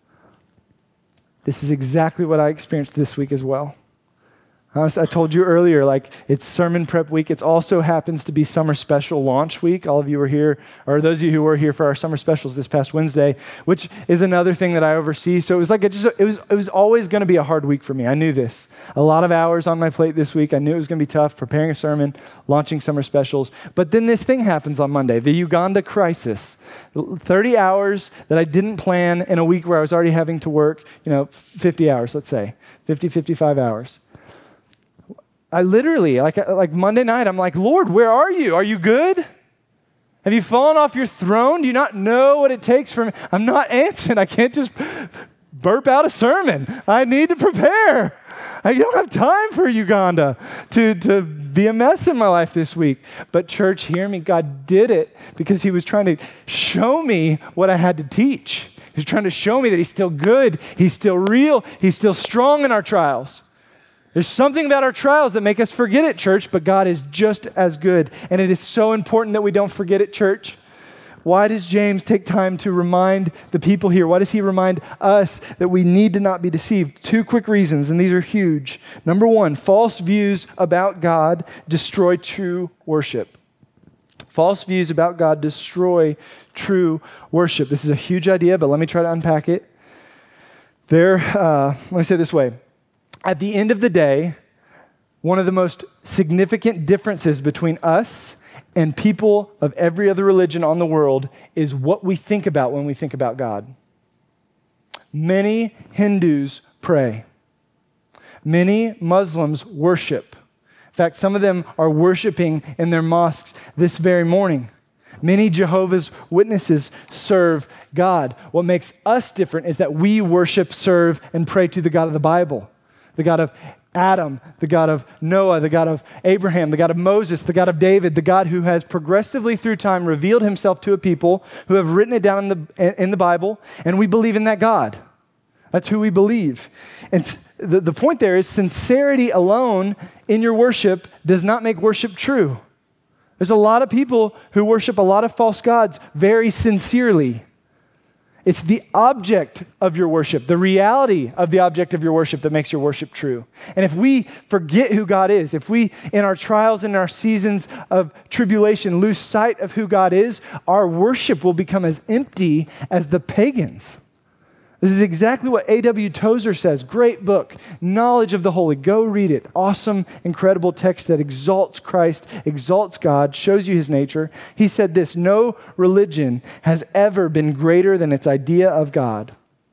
This is exactly what I experienced this week as well. I, was, I told you earlier, like, it's sermon prep week. It also happens to be summer special launch week. All of you were here, or those of you who were here for our summer specials this past Wednesday, which is another thing that I oversee. So it was like, it, just, it was it was always going to be a hard week for me. I knew this. A lot of hours on my plate this week. I knew it was going to be tough, preparing a sermon, launching summer specials. But then this thing happens on Monday, the Uganda crisis. thirty hours that I didn't plan in a week where I was already having to work, you know, fifty hours, let's say, fifty, fifty-five hours. I literally, like, like Monday night, I'm like, Lord, where are you? Are you good? Have you fallen off your throne? Do you not know what it takes for me? I'm not Anson. I can't just burp out a sermon. I need to prepare. I don't have time for Uganda to, to be a mess in my life this week. But church, hear me. God did it because he was trying to show me what I had to teach. He's trying to show me that he's still good. He's still real. He's still strong in our trials. There's something about our trials that make us forget it, church, but God is just as good. And it is so important that we don't forget it, church. Why does James take time to remind the people here? Why does he remind us that we need to not be deceived? Two quick reasons, and these are huge. Number one, false views about God destroy true worship. False views about God destroy true worship. This is a huge idea, but let me try to unpack it. There, uh, let me say it this way. At the end of the day, one of the most significant differences between us and people of every other religion on the world is what we think about when we think about God. Many Hindus pray. Many Muslims worship. In fact, some of them are worshiping in their mosques this very morning. Many Jehovah's Witnesses serve God. What makes us different is that we worship, serve, and pray to the God of the Bible. The God of Adam, the God of Noah, the God of Abraham, the God of Moses, the God of David, the God who has progressively through time revealed himself to a people who have written it down in the, in the Bible, and we believe in that God. That's who we believe. And the, the point there is sincerity alone in your worship does not make worship true. There's a lot of people who worship a lot of false gods very sincerely. It's the object of your worship, the reality of the object of your worship that makes your worship true. And if we forget who God is, if we, in our trials and our seasons of tribulation, lose sight of who God is, our worship will become as empty as the pagans. This is exactly what A W Tozer says. Great book, Knowledge of the Holy. Go read it. Awesome, incredible text that exalts Christ, exalts God, shows you his nature. He said this, no religion has ever been greater than its idea of God.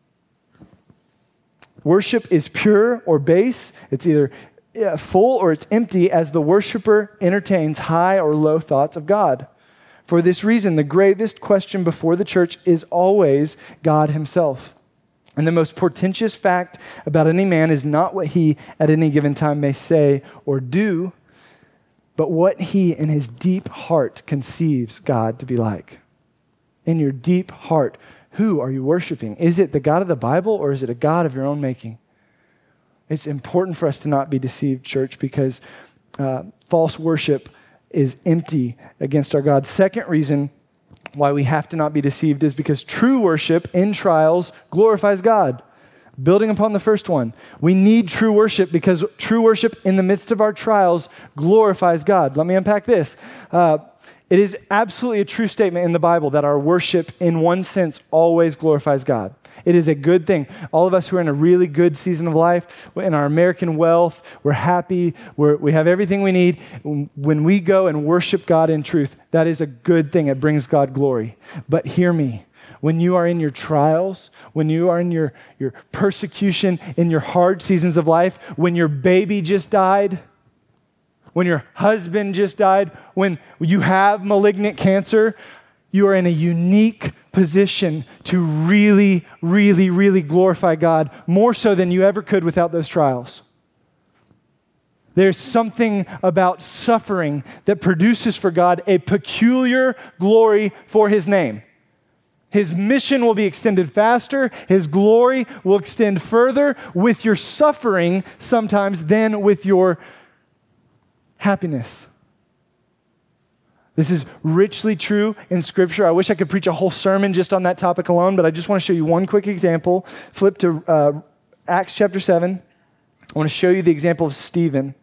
Worship is pure or base. It's either full or it's empty as the worshiper entertains high or low thoughts of God. For this reason, the gravest question before the church is always God himself. And the most portentous fact about any man is not what he at any given time may say or do, but what he in his deep heart conceives God to be like. In your deep heart, who are you worshiping? Is it the God of the Bible or is it a God of your own making? It's important for us to not be deceived, church, because uh, false worship is empty against our God. Second reason why we have to not be deceived is because true worship in trials glorifies God. Building upon the first one, we need true worship because true worship in the midst of our trials glorifies God. Let me unpack this. Uh, it is absolutely a true statement in the Bible that our worship, in one sense, always glorifies God. It is a good thing. All of us who are in a really good season of life, in our American wealth, we're happy, we're, we have everything we need. When we go and worship God in truth, that is a good thing. It brings God glory. But hear me. When you are in your trials, when you are in your, your persecution, in your hard seasons of life, when your baby just died, when your husband just died, when you have malignant cancer, you are in a unique position to really, really, really glorify God more so than you ever could without those trials. There's something about suffering that produces for God a peculiar glory for his name. His mission will be extended faster. His glory will extend further with your suffering sometimes than with your happiness. This is richly true in Scripture. I wish I could preach a whole sermon just on that topic alone, but I just want to show you one quick example. Flip to uh, Acts chapter seven. I want to show you the example of Stephen.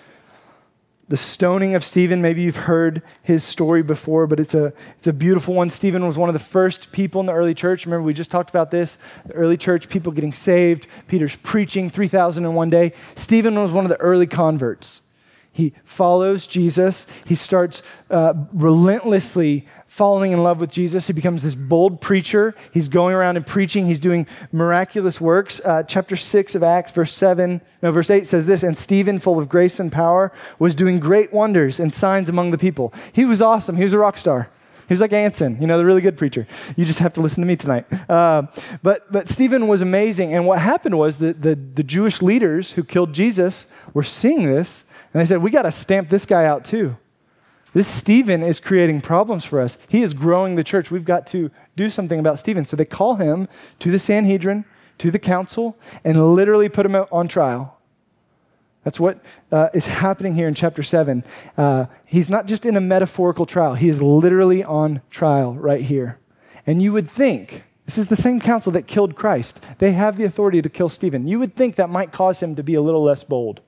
The stoning of Stephen, maybe you've heard his story before, but it's a, it's a beautiful one. Stephen was one of the first people in the early church. Remember, we just talked about this. The early church, people getting saved. Peter's preaching, three thousand in one day. Stephen was one of the early converts. He follows Jesus. He starts uh, relentlessly falling in love with Jesus. He becomes this bold preacher. He's going around and preaching. He's doing miraculous works. Uh, chapter six of Acts, verse seven, no, verse eight says this, and Stephen, full of grace and power, was doing great wonders and signs among the people. He was awesome. He was a rock star. He was like Anson, you know, the really good preacher. You just have to listen to me tonight. Uh, but but Stephen was amazing. And what happened was that the, the Jewish leaders who killed Jesus were seeing this, and they said, we got to stamp this guy out too. This Stephen is creating problems for us. He is growing the church. We've got to do something about Stephen. So they call him to the Sanhedrin, to the council, and literally put him on trial. That's what uh, is happening here in chapter seven. Uh, he's not just in a metaphorical trial. He is literally on trial right here. And you would think, this is the same council that killed Christ. They have the authority to kill Stephen. You would think that might cause him to be a little less bold.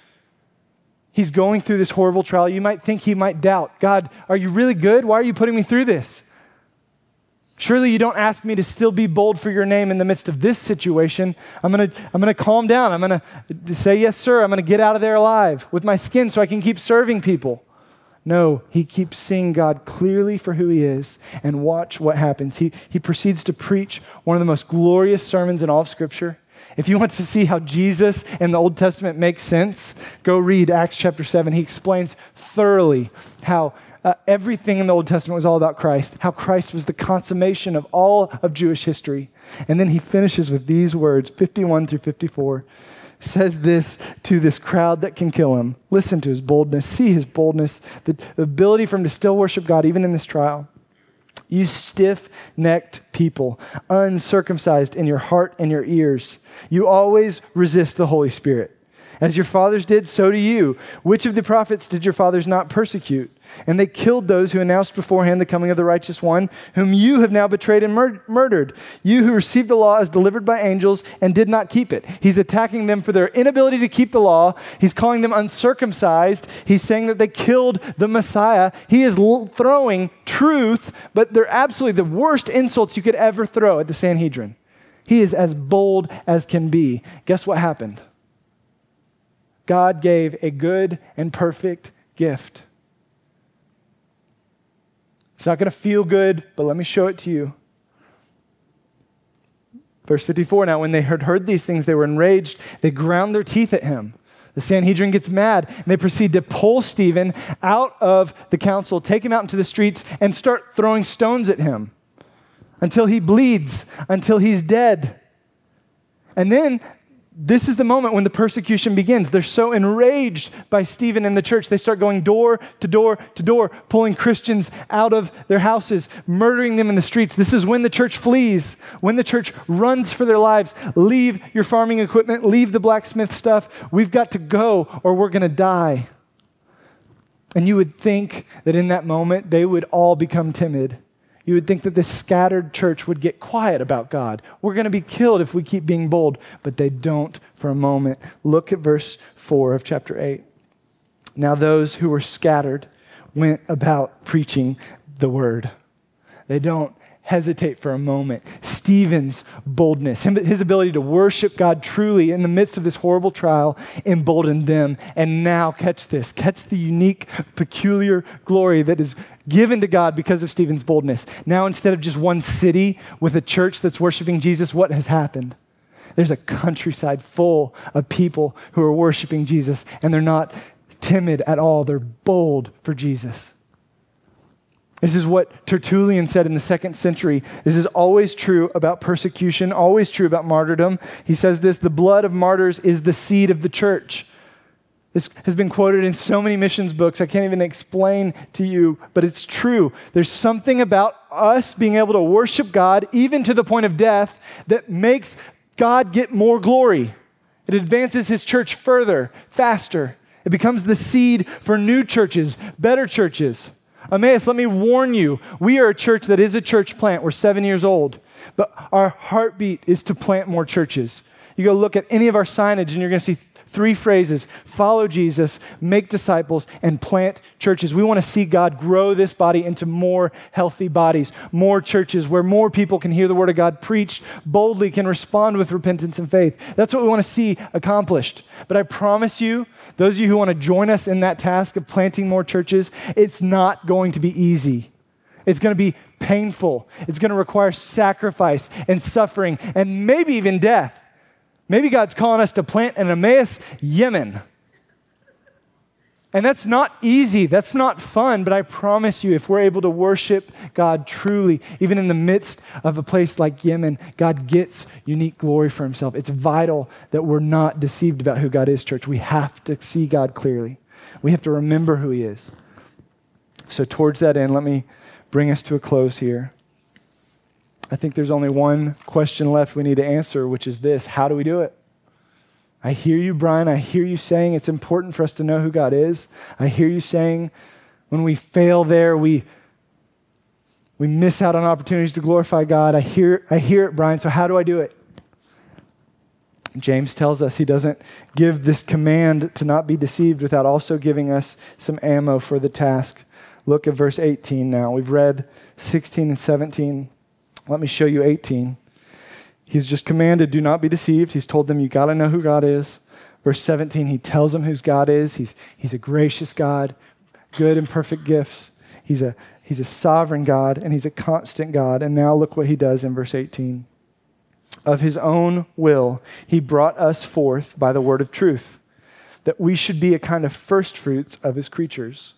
He's going through this horrible trial. You might think he might doubt, God, are you really good? Why are you putting me through this? Surely you don't ask me to still be bold for your name in the midst of this situation. I'm going to I'm going to calm down. I'm going to say, yes, sir. I'm going to get out of there alive with my skin so I can keep serving people. No, he keeps seeing God clearly for who he is, and watch what happens. He, he proceeds to preach one of the most glorious sermons in all of Scripture. If you want to see how Jesus and the Old Testament makes sense, go read Acts chapter seven. He explains thoroughly how uh, everything in the Old Testament was all about Christ, how Christ was the consummation of all of Jewish history. And then he finishes with these words, fifty-one through fifty-four, says this to this crowd that can kill him. Listen to his boldness, see his boldness, the ability for him to still worship God even in this trial. You stiff-necked people, uncircumcised in your heart and your ears. You always resist the Holy Spirit. As your fathers did, so do you. Which of the prophets did your fathers not persecute? And they killed those who announced beforehand the coming of the righteous one, whom you have now betrayed and mur- murdered. You who received the law as delivered by angels and did not keep it. He's attacking them for their inability to keep the law. He's calling them uncircumcised. He's saying that they killed the Messiah. He is l- throwing truth, but they're absolutely the worst insults you could ever throw at the Sanhedrin. He is as bold as can be. Guess what happened? God gave a good and perfect gift. It's not going to feel good, but let me show it to you. Verse fifty-four, now when they had heard these things, they were enraged. They ground their teeth at him. The Sanhedrin gets mad, and they proceed to pull Stephen out of the council, take him out into the streets, and start throwing stones at him until he bleeds, until he's dead. And then this is the moment when the persecution begins. They're so enraged by Stephen and the church, they start going door to door to door, pulling Christians out of their houses, murdering them in the streets. This is when the church flees, when the church runs for their lives. Leave your farming equipment, leave the blacksmith stuff. We've got to go or we're going to die. And you would think that in that moment, they would all become timid. You would think that this scattered church would get quiet about God. We're going to be killed if we keep being bold. But they don't for a moment. Look at verse four of chapter eight. Now those who were scattered went about preaching the word. They don't hesitate for a moment. Stephen's boldness, his ability to worship God truly in the midst of this horrible trial emboldened them. And now catch this, catch the unique, peculiar glory that is given to God because of Stephen's boldness. Now instead of just one city with a church that's worshiping Jesus, what has happened? There's a countryside full of people who are worshiping Jesus, and they're not timid at all. They're bold for Jesus. This is what Tertullian said in the second century. This is always true about persecution, always true about martyrdom. He says this, the blood of martyrs is the seed of the church. This has been quoted in so many missions books, I can't even explain to you, but it's true. There's something about us being able to worship God, even to the point of death, that makes God get more glory. It advances his church further, faster. It becomes the seed for new churches, better churches. Emmaus, let me warn you, we are a church that is a church plant. We're seven years old, but our heartbeat is to plant more churches. You go look at any of our signage and you're going to see Three phrases: follow Jesus, make disciples, and plant churches. We want to see God grow this body into more healthy bodies, more churches where more people can hear the word of God preached boldly, can respond with repentance and faith. That's what we want to see accomplished. But I promise you, those of you who want to join us in that task of planting more churches, it's not going to be easy. It's going to be painful. It's going to require sacrifice and suffering and maybe even death. Maybe God's calling us to plant an Emmaus, Yemen. And that's not easy. That's not fun. But I promise you, if we're able to worship God truly, even in the midst of a place like Yemen, God gets unique glory for himself. It's vital that we're not deceived about who God is, church. We have to see God clearly. We have to remember who he is. So towards that end, let me bring us to a close here. I think there's only one question left we need to answer, which is this: how do we do it? I hear you, Brian. I hear you saying it's important for us to know who God is. I hear you saying when we fail there, we we miss out on opportunities to glorify God. I hear, I hear it, Brian. So how do I do it? James tells us he doesn't give this command to not be deceived without also giving us some ammo for the task. Look at verse eighteen now. We've read sixteen and seventeen. Let me show you eighteen. He's just commanded, do not be deceived. He's told them, you got to know who God is. Verse seventeen, he tells them who God is. He's, he's a gracious God, good and perfect gifts. He's a, he's a sovereign God, and he's a constant God. And now look what he does in verse eighteen. Of his own will, he brought us forth by the word of truth, that we should be a kind of first fruits of his creatures.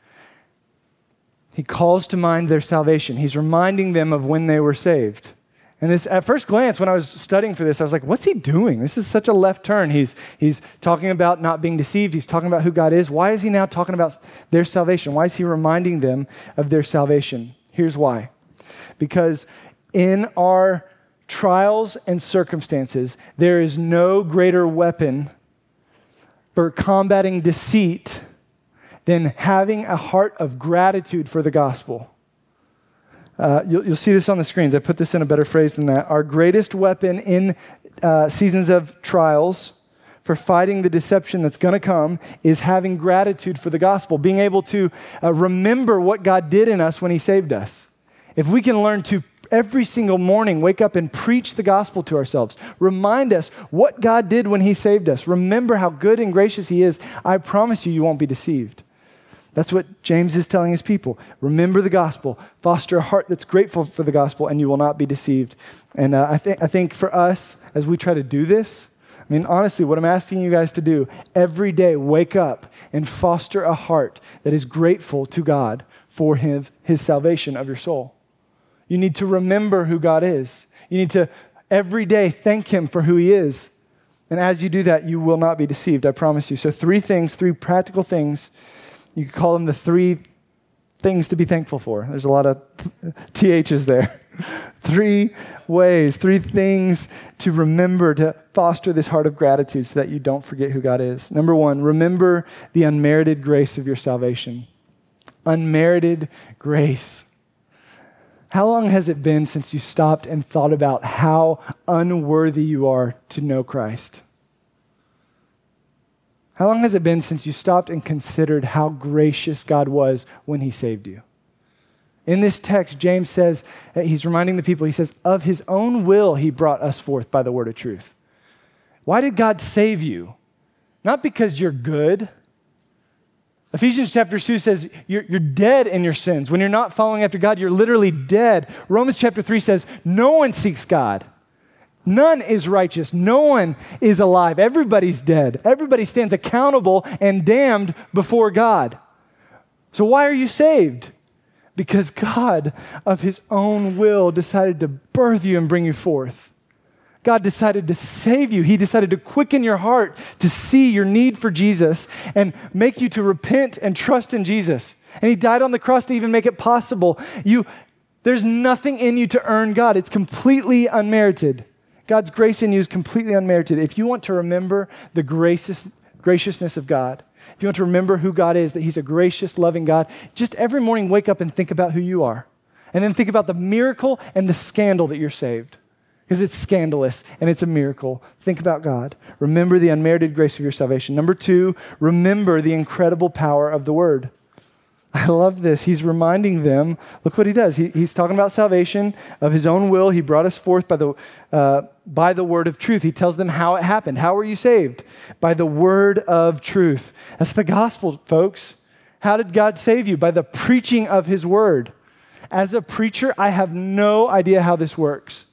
He calls to mind their salvation. He's reminding them of when they were saved. And this, at first glance, when I was studying for this, I was like, what's he doing? This is such a left turn. He's, he's talking about not being deceived. He's talking about who God is. Why is he now talking about their salvation? Why is he reminding them of their salvation? Here's why. Because in our trials and circumstances, there is no greater weapon for combating deceit than having a heart of gratitude for the gospel. Uh, you'll, you'll see this on the screens. I put this in a better phrase than that. Our greatest weapon in uh, seasons of trials for fighting the deception that's going to come is having gratitude for the gospel, being able to uh, remember what God did in us when he saved us. If we can learn to every single morning wake up and preach the gospel to ourselves, remind us what God did when he saved us, remember how good and gracious he is, I promise you, you won't be deceived. That's what James is telling his people. Remember the gospel. Foster a heart that's grateful for the gospel, and you will not be deceived. And uh, I, th- I think for us, as we try to do this, I mean, honestly, what I'm asking you guys to do, every day, wake up and foster a heart that is grateful to God for his, his salvation of your soul. You need to remember who God is. You need to, every day, thank him for who he is. And as you do that, you will not be deceived, I promise you. So three things, three practical things. You could call them the three things to be thankful for. There's a lot of T H's there. Three ways, three things to remember to foster this heart of gratitude so that you don't forget who God is. Number one, remember the unmerited grace of your salvation. Unmerited grace. How long has it been since you stopped and thought about how unworthy you are to know Christ? How long has it been since you stopped and considered how gracious God was when he saved you? In this text, James says, he's reminding the people, he says, of his own will, he brought us forth by the word of truth. Why did God save you? Not because you're good. Ephesians chapter two says you're, you're dead in your sins. When you're not following after God, you're literally dead. Romans chapter three says no one seeks God. None is righteous. No one is alive. Everybody's dead. Everybody stands accountable and damned before God. So why are you saved? Because God, of his own will, decided to birth you and bring you forth. God decided to save you. He decided to quicken your heart to see your need for Jesus and make you to repent and trust in Jesus. And he died on the cross to even make it possible. You, there's nothing in you to earn God. It's completely unmerited. God's grace in you is completely unmerited. If you want to remember the gracious, graciousness of God, if you want to remember who God is, that he's a gracious, loving God, just every morning wake up and think about who you are. And then think about the miracle and the scandal that you're saved. because it's scandalous and it's a miracle. Think about God. Remember the unmerited grace of your salvation. Number two, remember the incredible power of the word. I love this. He's reminding them, look what he does. He, he's talking about salvation of his own will. He brought us forth by the, uh, by the word of truth. He tells them how it happened. How were you saved? By the word of truth. That's the gospel, folks. How did God save you? By the preaching of his word. As a preacher, I have no idea how this works.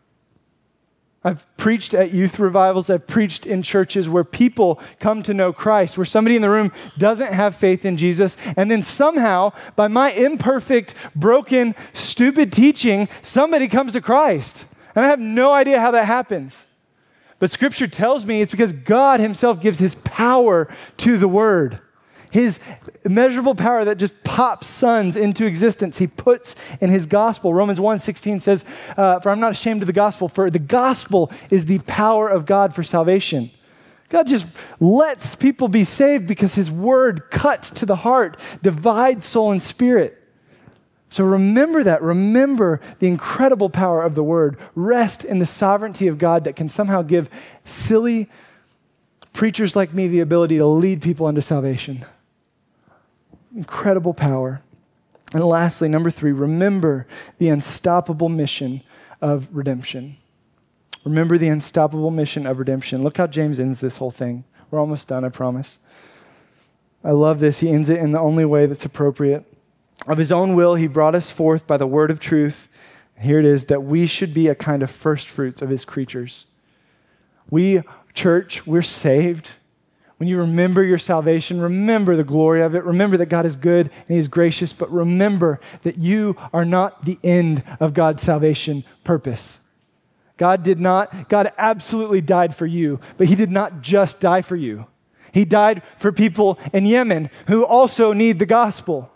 I've preached at youth revivals. I've preached in churches where people come to know Christ, where somebody in the room doesn't have faith in Jesus. And then somehow, by my imperfect, broken, stupid teaching, somebody comes to Christ. And I have no idea how that happens. But Scripture tells me it's because God himself gives his power to the word. His immeasurable power that just pops sons into existence, he puts in his gospel. Romans one sixteen says, uh, for I'm not ashamed of the gospel, for the gospel is the power of God for salvation. God just lets people be saved because his word cuts to the heart, divides soul and spirit. So remember that. Remember the incredible power of the word. Rest in the sovereignty of God that can somehow give silly preachers like me the ability to lead people into salvation. Incredible power. And lastly, number three, remember the unstoppable mission of redemption. Remember the unstoppable mission of redemption. Look how James ends this whole thing. We're almost done, I promise. I love this. He ends it in the only way that's appropriate. Of his own will, he brought us forth by the word of truth. Here it is, that we should be a kind of first fruits of his creatures. We, church, we're saved. When you remember your salvation, remember the glory of it. Remember that God is good and he is gracious, but remember that you are not the end of God's salvation purpose. God did not, God absolutely died for you, but he did not just die for you. He died for people in Yemen who also need the gospel.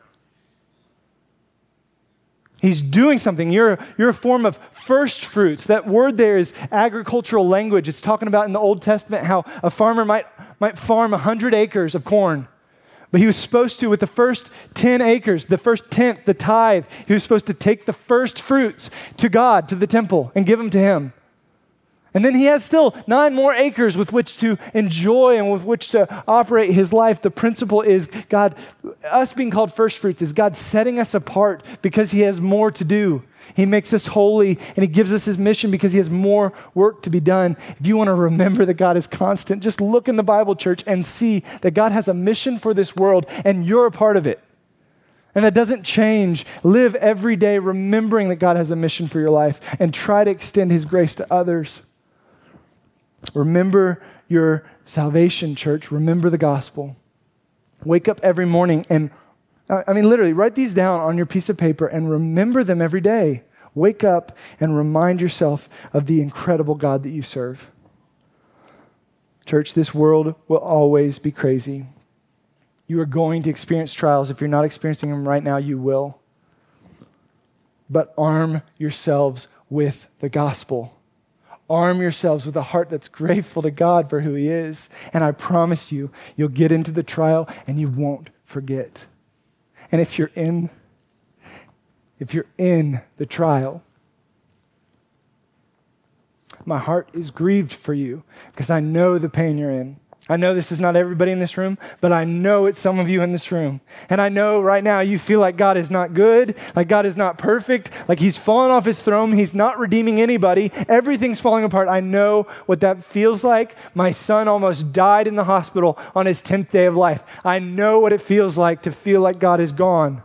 He's doing something. You're, you're a form of first fruits. That word there is agricultural language. It's talking about in the Old Testament how a farmer might, might farm one hundred acres of corn. But he was supposed to, with the first ten acres, the first tenth, the tithe, he was supposed to take the first fruits to God, to the temple, and give them to him. And then he has still nine more acres with which to enjoy and with which to operate his life. The principle is God, us being called first fruits is God setting us apart because he has more to do. He makes us holy and he gives us his mission because he has more work to be done. If you want to remember that God is constant, just look in the Bible, church, and see that God has a mission for this world and you're a part of it. And that doesn't change. Live every day remembering that God has a mission for your life and try to extend his grace to others. Remember your salvation, church. Remember the gospel. Wake up every morning and, I mean, literally, write these down on your piece of paper and remember them every day. Wake up and remind yourself of the incredible God that you serve. Church, this world will always be crazy. You are going to experience trials. If you're not experiencing them right now, you will. But arm yourselves with the gospel. Arm yourselves with a heart that's grateful to God for who he is. And I promise you, you'll get into the trial and you won't forget. And if you're in, if you're in the trial, my heart is grieved for you because I know the pain you're in. I know this is not everybody in this room, but I know it's some of you in this room. And I know right now you feel like God is not good, like God is not perfect, like he's fallen off his throne, he's not redeeming anybody, everything's falling apart. I know what that feels like. My son almost died in the hospital on his tenth day of life. I know what it feels like to feel like God is gone.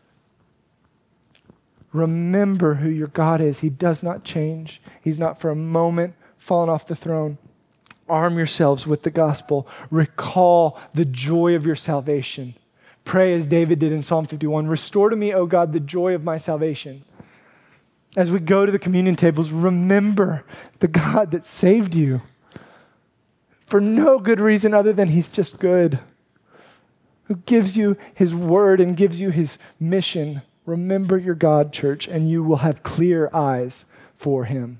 Remember who your God is. He does not change. He's not for a moment fallen off the throne. Arm yourselves with the gospel. Recall the joy of your salvation. Pray as David did in Psalm fifty-one. Restore to me, O God, the joy of my salvation. As we go to the communion tables, remember the God that saved you for no good reason other than he's just good, who gives you his word and gives you his mission. Remember your God, church, and you will have clear eyes for him.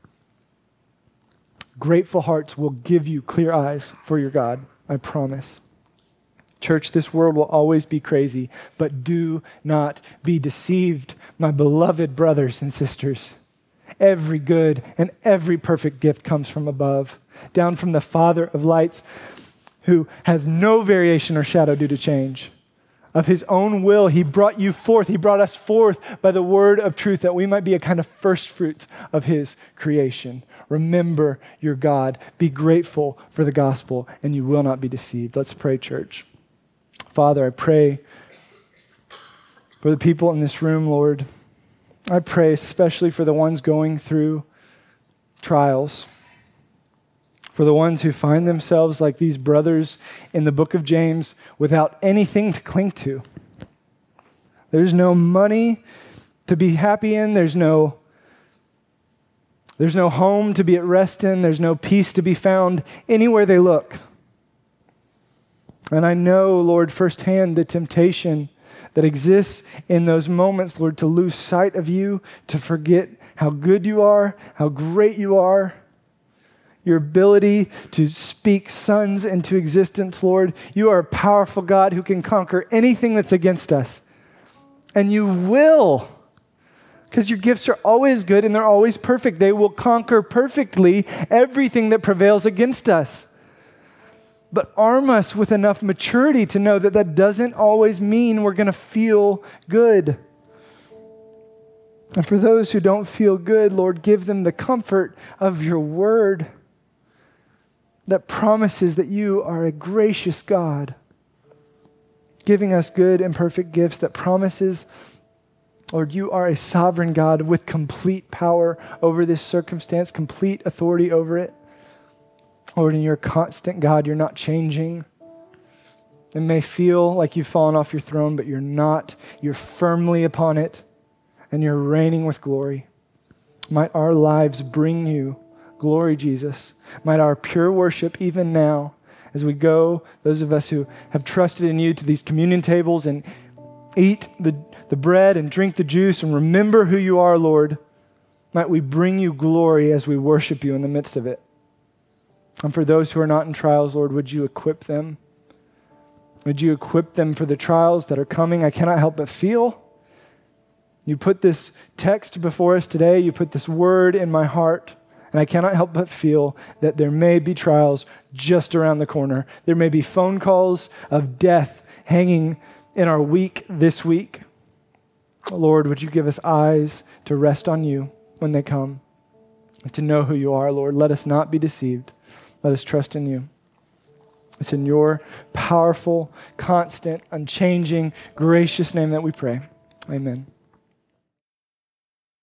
Grateful hearts will give you clear eyes for your God, I promise. Church, this world will always be crazy, but do not be deceived, my beloved brothers and sisters. every good and every perfect gift comes from above, down from the Father of lights, who has no variation or shadow due to change. Of his own will, he brought you forth. He brought us forth by the word of truth, that we might be a kind of first fruits of his creation. Remember your God. Be grateful for the gospel, and you will not be deceived. Let's pray, church. Father, I pray for the people in this room, Lord. I pray especially for the ones going through trials, for the ones who find themselves like these brothers in the book of James without anything to cling to. There's no money to be happy in. There's no, there's no home to be at rest in. There's no peace to be found anywhere they look. And I know, Lord, firsthand the temptation that exists in those moments, Lord, to lose sight of you, to forget how good you are, how great you are, your ability to speak sons into existence, Lord. You are a powerful God who can conquer anything that's against us. And you will, because your gifts are always good and they're always perfect. They will conquer perfectly everything that prevails against us. But arm us with enough maturity to know that that doesn't always mean we're going to feel good. And for those who don't feel good, Lord, give them the comfort of your word that promises that you are a gracious God, giving us good and perfect gifts, that promises, Lord, you are a sovereign God with complete power over this circumstance, complete authority over it. Lord, and you're a constant God. You're not changing. It may feel like you've fallen off your throne, but you're not. You're firmly upon it, and you're reigning with glory. Might our lives bring you glory, Jesus. Might our pure worship even now, as we go, those of us who have trusted in you, to these communion tables and eat the, the bread and drink the juice and remember who you are, Lord, might we bring you glory as we worship you in the midst of it. And for those who are not in trials, Lord, would you equip them? Would you equip them for the trials that are coming? I cannot help but feel. You put this text before us today. You put this word in my heart. And I cannot help but feel that there may be trials just around the corner. There may be phone calls of death hanging in our week this week. Lord, would you give us eyes to rest on you when they come, and to know who you are, Lord. Let us not be deceived. Let us trust in you. It's in your powerful, constant, unchanging, gracious name that we pray. Amen.